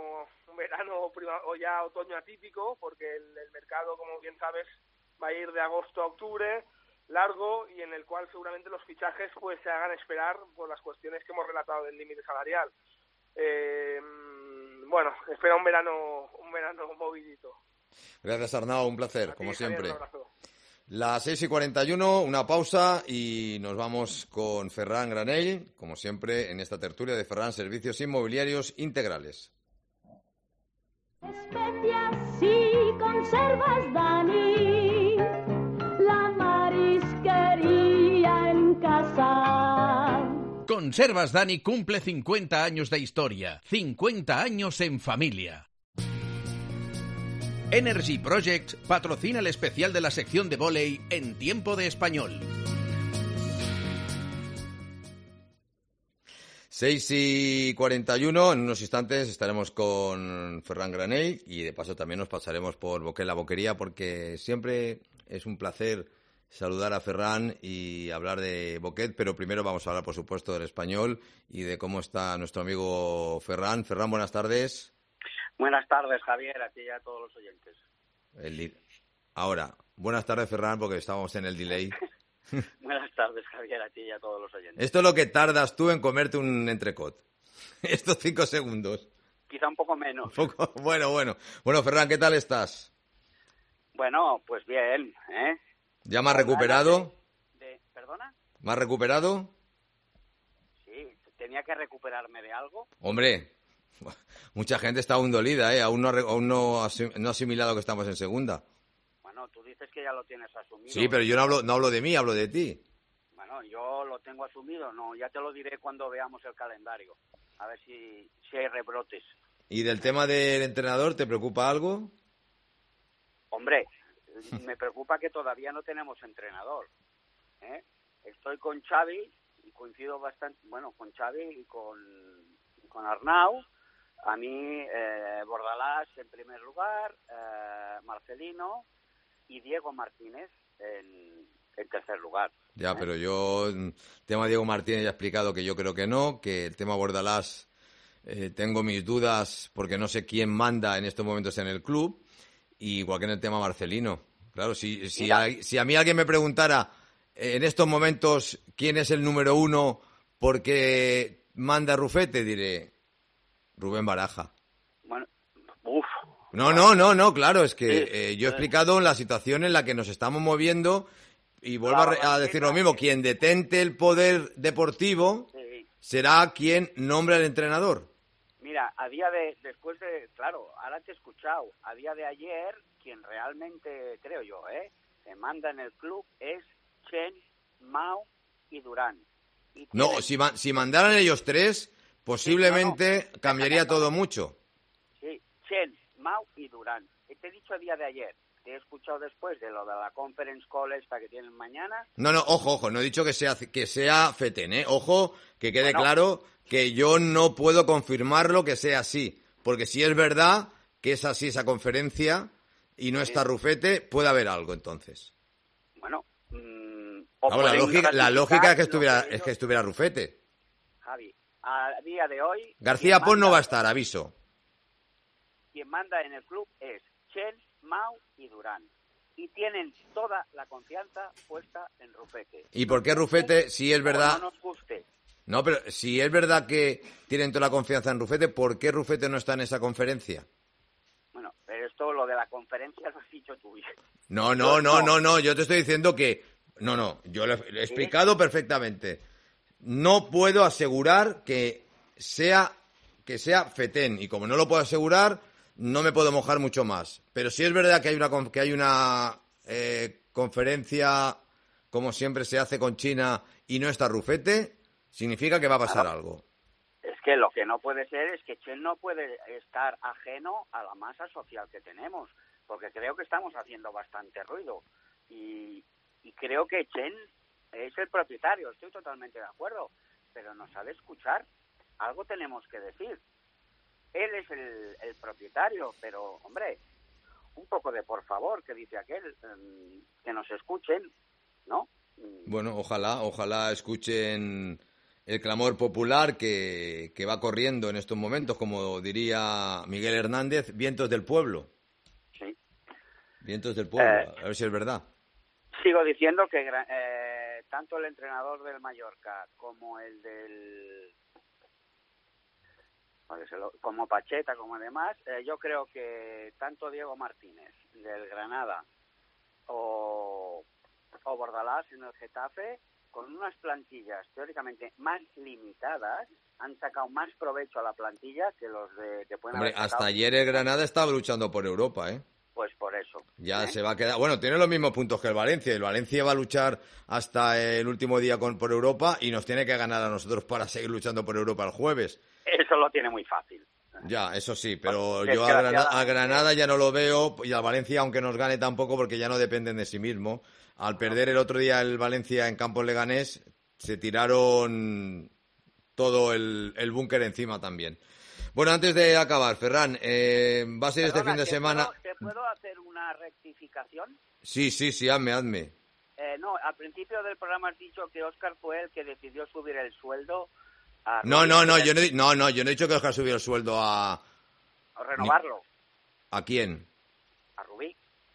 o ya otoño atípico, porque el mercado, como bien sabes, va a ir de agosto a octubre, largo, y en el cual seguramente los fichajes pues se hagan esperar por las cuestiones que hemos relatado del límite salarial. bueno, espera un verano movidito. Gracias, Arnau, un placer, A ti, como Javier, siempre. un abrazo. Las 6:41, una pausa y nos vamos con Ferran Granell, como siempre, en esta tertulia de Ferran Servicios Inmobiliarios Integrales. Especias y conservas, Dani, la marisquería en casa. Conservas Dani cumple 50 años de historia, 50 años en familia. Energy Projects patrocina el especial de la sección de vóley en Tiempo de Español. 6:41, en unos instantes estaremos con Ferran Granell y de paso también nos pasaremos por Boquet la Boquería porque siempre es un placer saludar a Ferran y hablar de Boquet, pero primero vamos a hablar, por supuesto, del español y de cómo está nuestro amigo Ferran. Ferran, buenas tardes. Buenas tardes, Javier, a ti y a todos los oyentes. Ahora, buenas tardes, Ferran, porque estábamos en el delay. Buenas tardes, Javier, a ti y a todos los oyentes. Esto es lo que tardas tú en comerte un entrecot. Estos 5 segundos. Quizá un poco menos. Bueno. Bueno, Ferran, ¿qué tal estás? Bueno, pues bien, ¿eh? ¿Ya más recuperado? ¿Perdona? ¿Más recuperado? Sí, tenía que recuperarme de algo. Hombre, mucha gente está aún dolida, ¿eh? Aún no ha asimilado que estamos en segunda. Bueno, tú dices que ya lo tienes asumido. Sí, pero yo no hablo de mí, hablo de ti. Bueno, yo lo tengo asumido, no, ya te lo diré cuando veamos el calendario. A ver si hay rebrotes. ¿Y del tema del entrenador te preocupa algo? Hombre, me preocupa que todavía no tenemos entrenador, ¿eh? Estoy con Xavi y coincido bastante, bueno, con Xavi y con Arnau. A mí, Bordalás en primer lugar, Marcelino y Diego Martínez en tercer lugar. Ya, pero yo, tema Diego Martínez ya he explicado que yo creo que no, que el tema Bordalás tengo mis dudas porque no sé quién manda en estos momentos en el club, y igual que en el tema Marcelino. Claro, si a mí alguien me preguntara en estos momentos quién es el número 1 porque manda Rufete, diré Rubén Baraja. Bueno, No, claro, es que yo he explicado la situación en la que nos estamos moviendo y vuelvo a decir lo mismo, quien detente el poder deportivo será quien nombre al entrenador. Mira, claro, ahora te he escuchado, a día de ayer, quien realmente, creo yo, que manda en el club es Chen, Mao y Durán. No, si mandaran ellos tres, posiblemente cambiaría todo mucho. Sí, Chen, Mao y Durán. Te he dicho a día de ayer. Te he escuchado después de lo de la conference call esta que tienen mañana. No, ojo, no he dicho que sea Feten, ¿eh? Ojo, que quede claro que yo no puedo confirmarlo que sea así, porque si es verdad que es así esa conferencia y no está Rufete, puede haber algo entonces. Bueno, la lógica es que estuviera Rufete. Javi, a día de hoy... García Pons no va a estar, aviso. Quien manda en el club es Chen, Mao y Durán. Y tienen toda la confianza puesta en Rufete. ¿Y por qué Rufete, si es verdad... No nos guste. No, pero si es verdad que tienen toda la confianza en Rufete, ¿por qué Rufete no está en esa conferencia? Bueno, pero esto, lo de la conferencia lo has dicho tú. No, yo te estoy diciendo que... No, yo lo he explicado perfectamente. No puedo asegurar que sea Feten, y como no lo puedo asegurar, no me puedo mojar mucho más. Pero si es verdad que hay una conferencia, como siempre se hace con China, y no está Rufete, significa que va a pasar algo. Es que lo que no puede ser es que Chen no puede estar ajeno a la masa social que tenemos, porque creo que estamos haciendo bastante ruido. Y creo que Chen es el propietario, estoy totalmente de acuerdo, pero nos sabe escuchar. Algo tenemos que decir. Él es el propietario, pero, hombre, un poco de por favor, que dice aquel, que nos escuchen, ¿no? Bueno, ojalá escuchen el clamor popular que va corriendo en estos momentos, como diría Miguel Hernández, vientos del pueblo. Sí. Vientos del pueblo, a ver si es verdad. Sigo diciendo que tanto el entrenador del Mallorca como el del... como Pacheta, como demás, yo creo que tanto Diego Martínez del Granada o Bordalás en el Getafe, con unas plantillas teóricamente más limitadas, han sacado más provecho a la plantilla que los que pueden Hombre, haber hasta sacado. ayer el Granada estaba luchando por Europa, ¿eh? Pues por eso. Ya se va a quedar... Bueno, tiene los mismos puntos que el Valencia. El Valencia va a luchar hasta el último día por Europa y nos tiene que ganar a nosotros para seguir luchando por Europa el jueves. Eso lo tiene muy fácil. Ya, eso sí, pero Pues, yo a Granada ya no lo veo y al Valencia, aunque nos gane tampoco, porque ya no dependen de sí mismo. Al perder el otro día el Valencia en Campos Leganés, se tiraron todo el búnker encima también. Bueno, antes de acabar, Ferran, va a ser este fin de semana... ¿Te puedo hacer una rectificación? Sí, hazme. No, al principio del programa has dicho que Óscar fue el que decidió subir el sueldo a... No, yo no he dicho que Óscar subió el sueldo a... ¿A renovarlo? ¿A quién? A Rubí.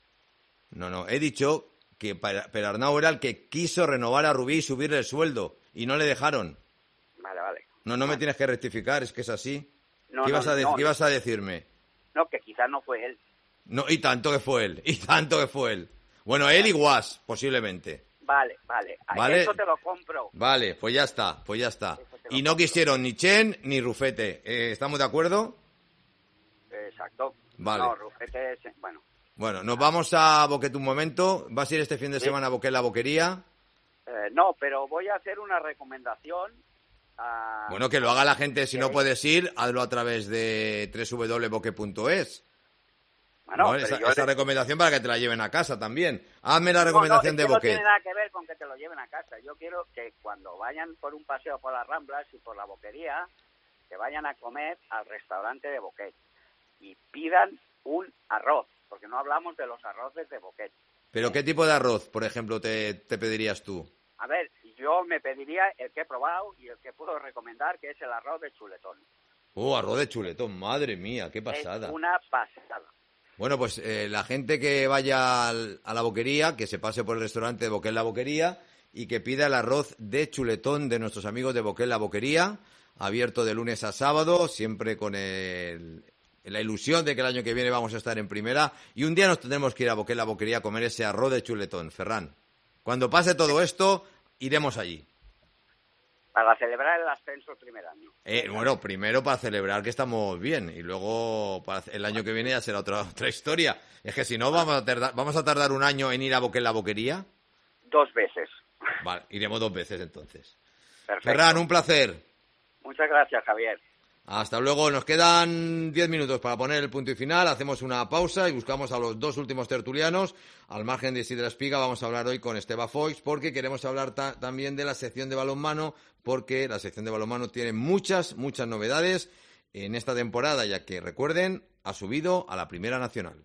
No, he dicho que Perarnau era el que quiso renovar a Rubí y subirle el sueldo, y no le dejaron. Vale. No me tienes que rectificar, es que es así. No, ¿Qué ibas a decirme? No, que quizás no fue él. No, y tanto que fue él. Bueno, él y Guas, posiblemente. Vale. Eso te lo compro. Vale, pues ya está. Y no quisieron ni Chen ni Rufete. ¿Estamos de acuerdo? Exacto. Vale. No, Rufete es... Bueno, nos vamos a Boquet un momento. ¿Vas a ir este fin de semana a Boquet la Boquería? No, pero voy a hacer una recomendación. Bueno, que lo haga la gente. Si no puedes ir, hazlo a través de www.boquet.es. Bueno, ¿no? Esa recomendación para que te la lleven a casa también. Hazme la recomendación de Boquet. No tiene nada que ver con que te lo lleven a casa. Yo quiero que cuando vayan por un paseo por las Ramblas y por la Boquería, que vayan a comer al restaurante de Boquet y pidan un arroz, porque no hablamos de los arroces de Boquet. ¿Pero qué tipo de arroz, por ejemplo, te pedirías tú? A ver, yo me pediría el que he probado y el que puedo recomendar, que es el arroz de chuletón. Arroz de chuletón, madre mía, qué pasada. Es una pasada. Bueno, pues la gente que vaya a la Boquería, que se pase por el restaurante de Boquet la Boquería y que pida el arroz de chuletón de nuestros amigos de Boquet la Boquería, abierto de lunes a sábado, siempre con la ilusión de que el año que viene vamos a estar en primera, y un día nos tendremos que ir a Boquet la Boquería a comer ese arroz de chuletón, Ferran. Cuando pase todo esto, iremos allí. Para celebrar el ascenso el primer año. Bueno, primero para celebrar que estamos bien y luego para el año que viene ya será otra historia. Es que si no vamos a tardar un año en ir a Boquet la Boquería. 2 veces. Vale, iremos 2 veces entonces. Perfecto. Ferran, un placer. Muchas gracias, Javier. Hasta luego, nos quedan 10 minutos para poner el punto y final, hacemos una pausa y buscamos a los 2 últimos tertulianos. Al margen de Isidra Espiga vamos a hablar hoy con Esteba Foix, porque queremos hablar también de la sección de balonmano, porque la sección de balonmano tiene muchas novedades en esta temporada, ya que, recuerden, ha subido a la Primera Nacional.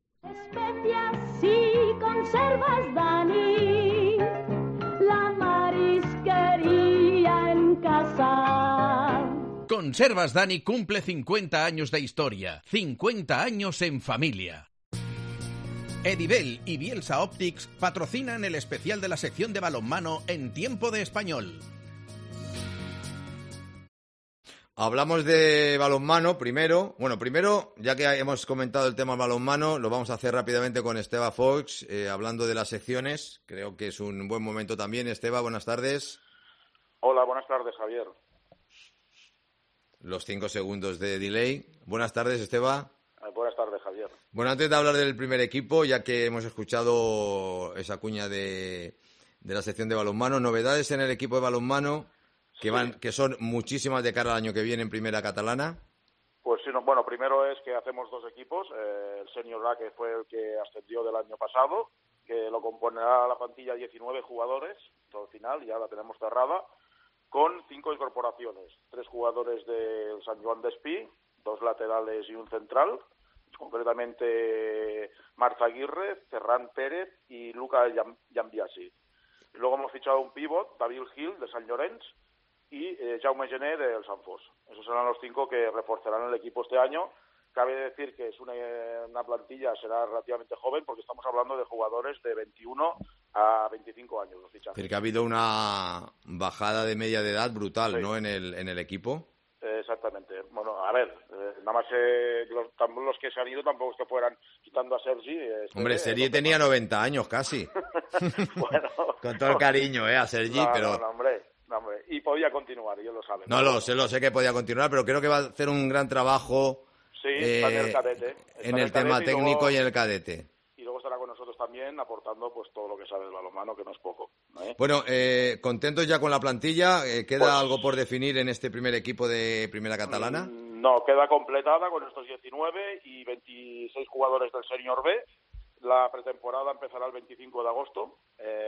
Especias y conservas, Dani, la marisquería en casa. Conservas Dani cumple 50 años de historia, 50 años en familia. Edibel y Bielsa Optics patrocinan el especial de la sección de balonmano en Tiempo de Español. Hablamos de balonmano primero. Bueno, primero, ya que hemos comentado el tema balonmano, lo vamos a hacer rápidamente con Esteba Foix, hablando de las secciones. Creo que es un buen momento también. Esteba, buenas tardes. Hola, buenas tardes, Javier. Los 5 segundos de delay. Buenas tardes, Esteba. Buenas tardes, Javier. Bueno, antes de hablar del primer equipo, ya que hemos escuchado esa cuña de la sección de balonmano, novedades en el equipo de balonmano que son muchísimas de cara al año que viene en Primera Catalana. Pues sí, bueno, primero es que hacemos 2 equipos. El Senior A, que fue el que ascendió del año pasado, que lo componerá la plantilla 19 jugadores, todo el final, ya la tenemos cerrada, con 5 incorporaciones, 3 jugadores del San Joan d'Espí, 2 laterales y un central, concretamente Marta Aguirre, Ferran Pérez y Luca Giambiasi. Luego hemos fichado un pívot, David Gil, de Sant Llorenç, y Jaume Gené, del Sant Fos. Esos serán los 5 que reforzarán el equipo este año. Cabe decir que es una plantilla, será relativamente joven, porque estamos hablando de jugadores de 21 a 25 años. Los fichajes. Es decir, que ha habido una bajada de media de edad brutal, sí, ¿no?, en el equipo. Exactamente. Bueno, a ver, nada más los que se han ido tampoco es que fueran quitando a Sergi. Hombre, Sergi tenía 90 años casi. Bueno, con todo el cariño, a Sergi, pero... No, hombre. Y podía continuar, ellos lo saben. No, lo sé que podía continuar, pero creo que va a hacer un gran trabajo está en el cadete. En el tema técnico y en el cadete. Y luego estará con nosotros también aportando pues todo lo que sabe del balonmano, que no es poco. Bueno, ¿contentos ya con la plantilla? ¿Queda algo por definir en este primer equipo de Primera Catalana? No, queda completada con estos 19 y 26 jugadores del Senior B. La pretemporada empezará el 25 de agosto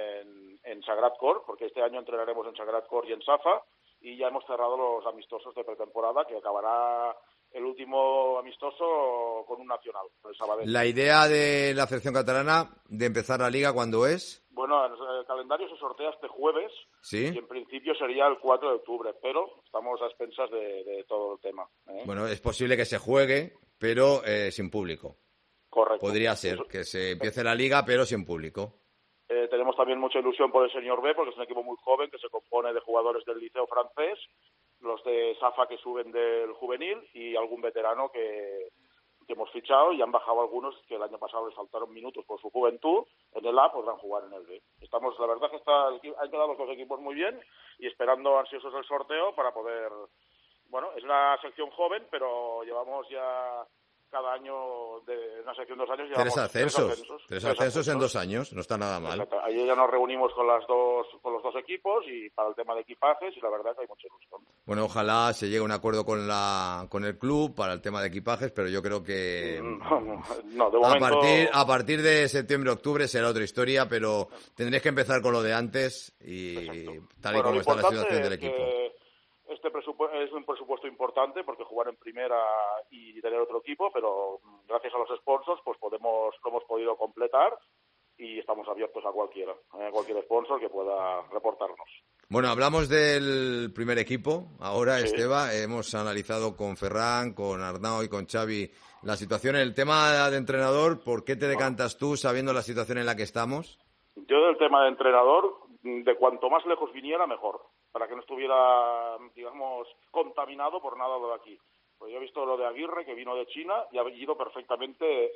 en Sagrat Cor, porque este año entrenaremos en Sagrat Cor y en Safa, y ya hemos cerrado los amistosos de pretemporada, que acabará el último amistoso con un nacional, el Sabadell. ¿La idea de la selección catalana de empezar la liga cuándo es? Bueno, el calendario se sortea este jueves, ¿sí? Y en principio sería el 4 de octubre, pero estamos a expensas de todo el tema. Bueno, es posible que se juegue, pero sin público. Correcto. Podría ser que se empiece la liga, pero sin público. Tenemos también mucha ilusión por el Senior B, porque es un equipo muy joven que se compone de jugadores del liceo francés, los de Safa que suben del juvenil y algún veterano que hemos fichado, y han bajado algunos que el año pasado les faltaron minutos por su juventud. En el A podrán jugar en el B. La verdad que han quedado los dos equipos muy bien y esperando ansiosos el sorteo para poder... Bueno, es una sección joven, pero llevamos ya... Cada año, de una sección 2 años, llevamos tres ascensos en 2 años, no está nada mal. Exacto. Ayer ya nos reunimos con los dos equipos y para el tema de equipajes, y la verdad que hay mucha ilusión. Bueno, ojalá se llegue a un acuerdo con el club para el tema de equipajes, pero yo creo que no, de momento... a partir de septiembre-octubre será otra historia, pero tendréis que empezar con lo de antes y tal y como está la situación del equipo. Este es un presupuesto importante porque jugar en primera y tener otro equipo, pero gracias a los sponsors pues lo hemos podido completar y estamos abiertos a cualquier sponsor que pueda reportarnos. Bueno, hablamos del primer equipo. Ahora, sí. Esteba, hemos analizado con Ferran, con Arnau y con Xavi la situación. El tema de entrenador, ¿por qué te decantas tú sabiendo la situación en la que estamos? Yo del tema de entrenador, de cuanto más lejos viniera, mejor. Para que no estuviera, digamos, contaminado por nada lo de aquí. Pues yo he visto lo de Aguirre, que vino de China y ha ido perfectamente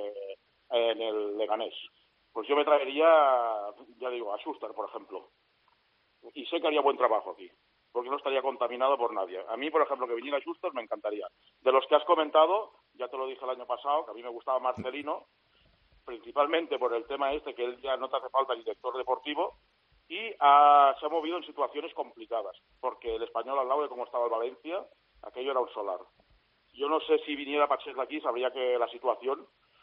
en el Leganés. Pues yo me traería, ya digo, a Schuster, por ejemplo. Y sé que haría buen trabajo aquí, porque no estaría contaminado por nadie. A mí, por ejemplo, que viniera Schuster me encantaría. De los que has comentado, ya te lo dije el año pasado, que a mí me gustaba Marcelino, principalmente por el tema que él ya no te hace falta director deportivo, y se ha movido en situaciones complicadas, porque el Español al lado de cómo estaba el Valencia, aquello era un solar. Yo no sé si viniera Pachela aquí, sabría que la situación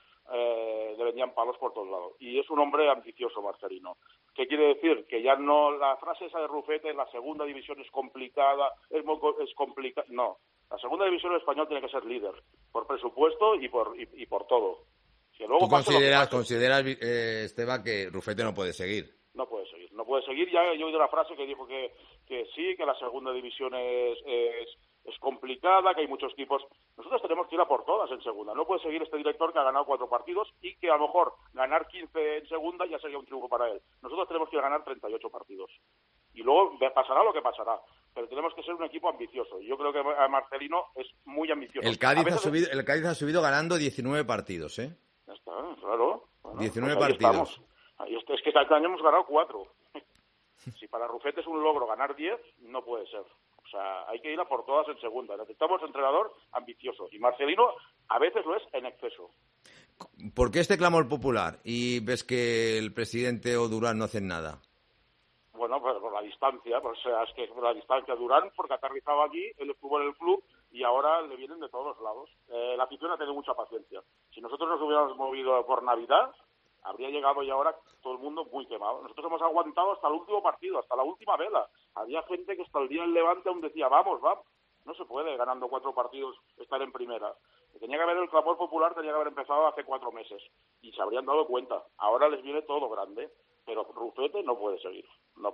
le venían palos por todos lados. Y es un hombre ambicioso, Marcelino. ¿Qué quiere decir? Que ya no, la frase esa de Rufete, la segunda división es complicada, es complicada. No, la segunda división del Español tiene que ser líder, por presupuesto y por todo. Si luego ¿tú consideras, Esteba, que Rufete no puede seguir? No puede seguir. Ya he oído una frase que dijo que sí, que la segunda división es complicada, que hay muchos equipos. Nosotros tenemos que ir a por todas en segunda. No puede seguir este director que ha ganado 4 partidos y que a lo mejor ganar 15 en segunda ya sería un triunfo para él. Nosotros tenemos que ir a ganar 38 partidos. Y luego pasará lo que pasará. Pero tenemos que ser un equipo ambicioso. Y yo creo que Marcelino es muy ambicioso. El Cádiz ha subido ganando 19 partidos, ¿eh? Ya está, claro. Bueno, 19 partidos. Es que este año hemos ganado 4. Si para Rufete es un logro ganar 10, no puede ser. O sea, hay que ir a por todas en segunda. Necesitamos entrenador ambicioso. Y Marcelino a veces lo es en exceso. ¿Por qué este clamor popular? Y ves que el presidente o Durán no hacen nada. Bueno, pues por la distancia. Es que por la distancia Durán, porque aterrizaba aquí, él estuvo en el club y ahora le vienen de todos lados. La afición ha tenido mucha paciencia. Si nosotros nos hubiéramos movido por Navidad, habría llegado ya ahora todo el mundo muy quemado. Nosotros hemos aguantado hasta el último partido, hasta la última vela. Había gente que hasta el día del Levante aún decía, vamos. No se puede, ganando 4 partidos, estar en primera. Tenía que haber el clamor popular, tenía que haber empezado hace 4 meses. Y se habrían dado cuenta. Ahora les viene todo grande. Pero Rufete no puede seguir.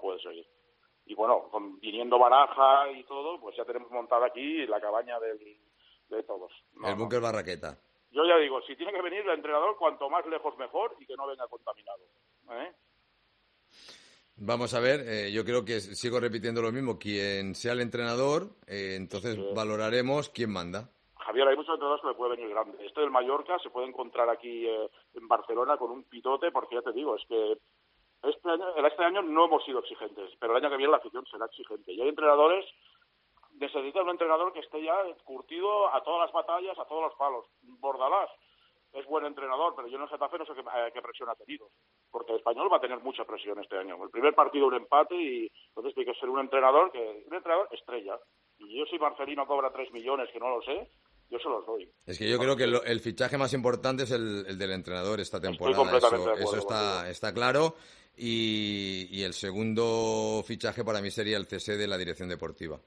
Y bueno, viniendo Baraja y todo, pues ya tenemos montada aquí la cabaña de todos. El búnker Barraqueta. Yo ya digo, si tiene que venir el entrenador, cuanto más lejos mejor y que no venga contaminado. Vamos a ver, yo creo que sigo repitiendo lo mismo. Quien sea el entrenador, entonces valoraremos quién manda. Javier, hay muchos entrenadores que le puede venir grande. Este del Mallorca se puede encontrar aquí en Barcelona con un pitote, porque ya te digo, es que este año no hemos sido exigentes, pero el año que viene la afición será exigente. Y hay entrenadores, necesitan un entrenador que esté ya curtido a todas las batallas, a todos los palos. Bordalás es buen entrenador, pero yo en el Getafe no sé qué presión ha tenido, porque el Español va a tener mucha presión este año. El primer partido un empate y entonces tiene que ser un entrenador estrella. Y yo si Marcelino cobra 3 millones, que no lo sé, yo se los doy. Es que yo creo que el fichaje más importante es el del entrenador esta temporada. Estoy completamente de acuerdo eso está claro. Y el segundo fichaje para mí sería el cese de la dirección deportiva.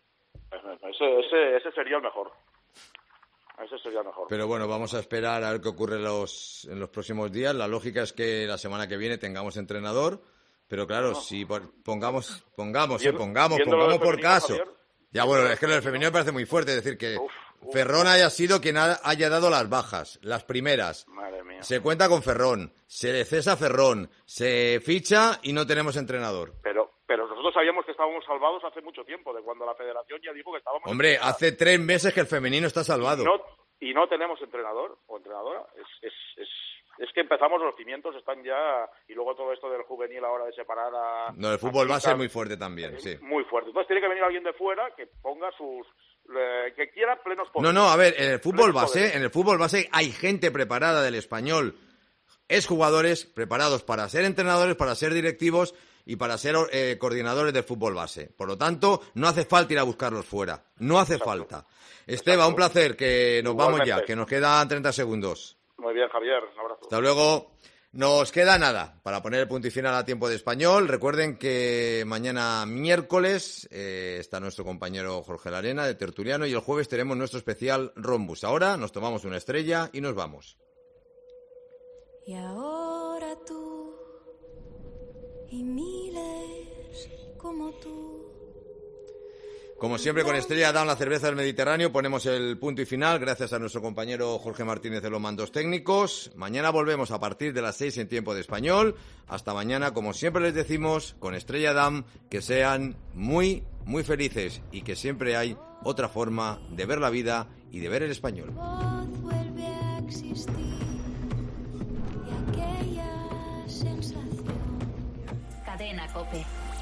Ese sería el mejor. Ese sería el mejor. Pero bueno, vamos a esperar a ver qué ocurre en los próximos días. La lógica es que la semana que viene tengamos entrenador. Pero claro, si pongamos por caso. Javier, ya bueno, es que lo del femenino me parece muy fuerte. Es decir, que Ferrón haya sido quien haya dado las bajas, las primeras. Madre mía. Se cuenta con Ferrón, se cesa Ferrón, se ficha y no tenemos entrenador. Pero nosotros sabíamos que estábamos salvados hace mucho tiempo, de cuando la federación ya dijo que estábamos... Hombre, hace 3 meses que el femenino está salvado. Y no tenemos entrenador o entrenadora. Es que empezamos, los cimientos están ya... Y luego todo esto del juvenil ahora de separar a... No, el fútbol base es muy fuerte también, sí. Muy fuerte. Entonces tiene que venir alguien de fuera que ponga que quiera plenos poderes. No, a ver, en el fútbol base hay gente preparada del Español, exjugadores preparados para ser entrenadores, para ser directivos y para ser coordinadores del fútbol base. Por lo tanto, no hace falta ir a buscarlos fuera. No hace falta. Esteba, un placer, que nos vamos ya, que nos quedan 30 segundos. Muy bien, Javier, un abrazo. Hasta luego. Nos queda nada para poner el punto y final a Tiempo de Español. Recuerden que mañana miércoles está nuestro compañero Jorge Larena de Tertuliano y el jueves tenemos nuestro especial Rombus. Ahora nos tomamos una estrella y nos vamos. Y ahora tú y miles como tú. Como siempre, con Estrella Damm, la cerveza del Mediterráneo, ponemos el punto y final, gracias a nuestro compañero Jorge Martínez de los mandos técnicos. Mañana volvemos a partir de las 6 en Tiempo de Español. Hasta mañana, como siempre les decimos, con Estrella Damm, que sean muy, muy felices y que siempre hay otra forma de ver la vida y de ver el español. Voz vuelve a existir y aquella sensación. Cadena COPE.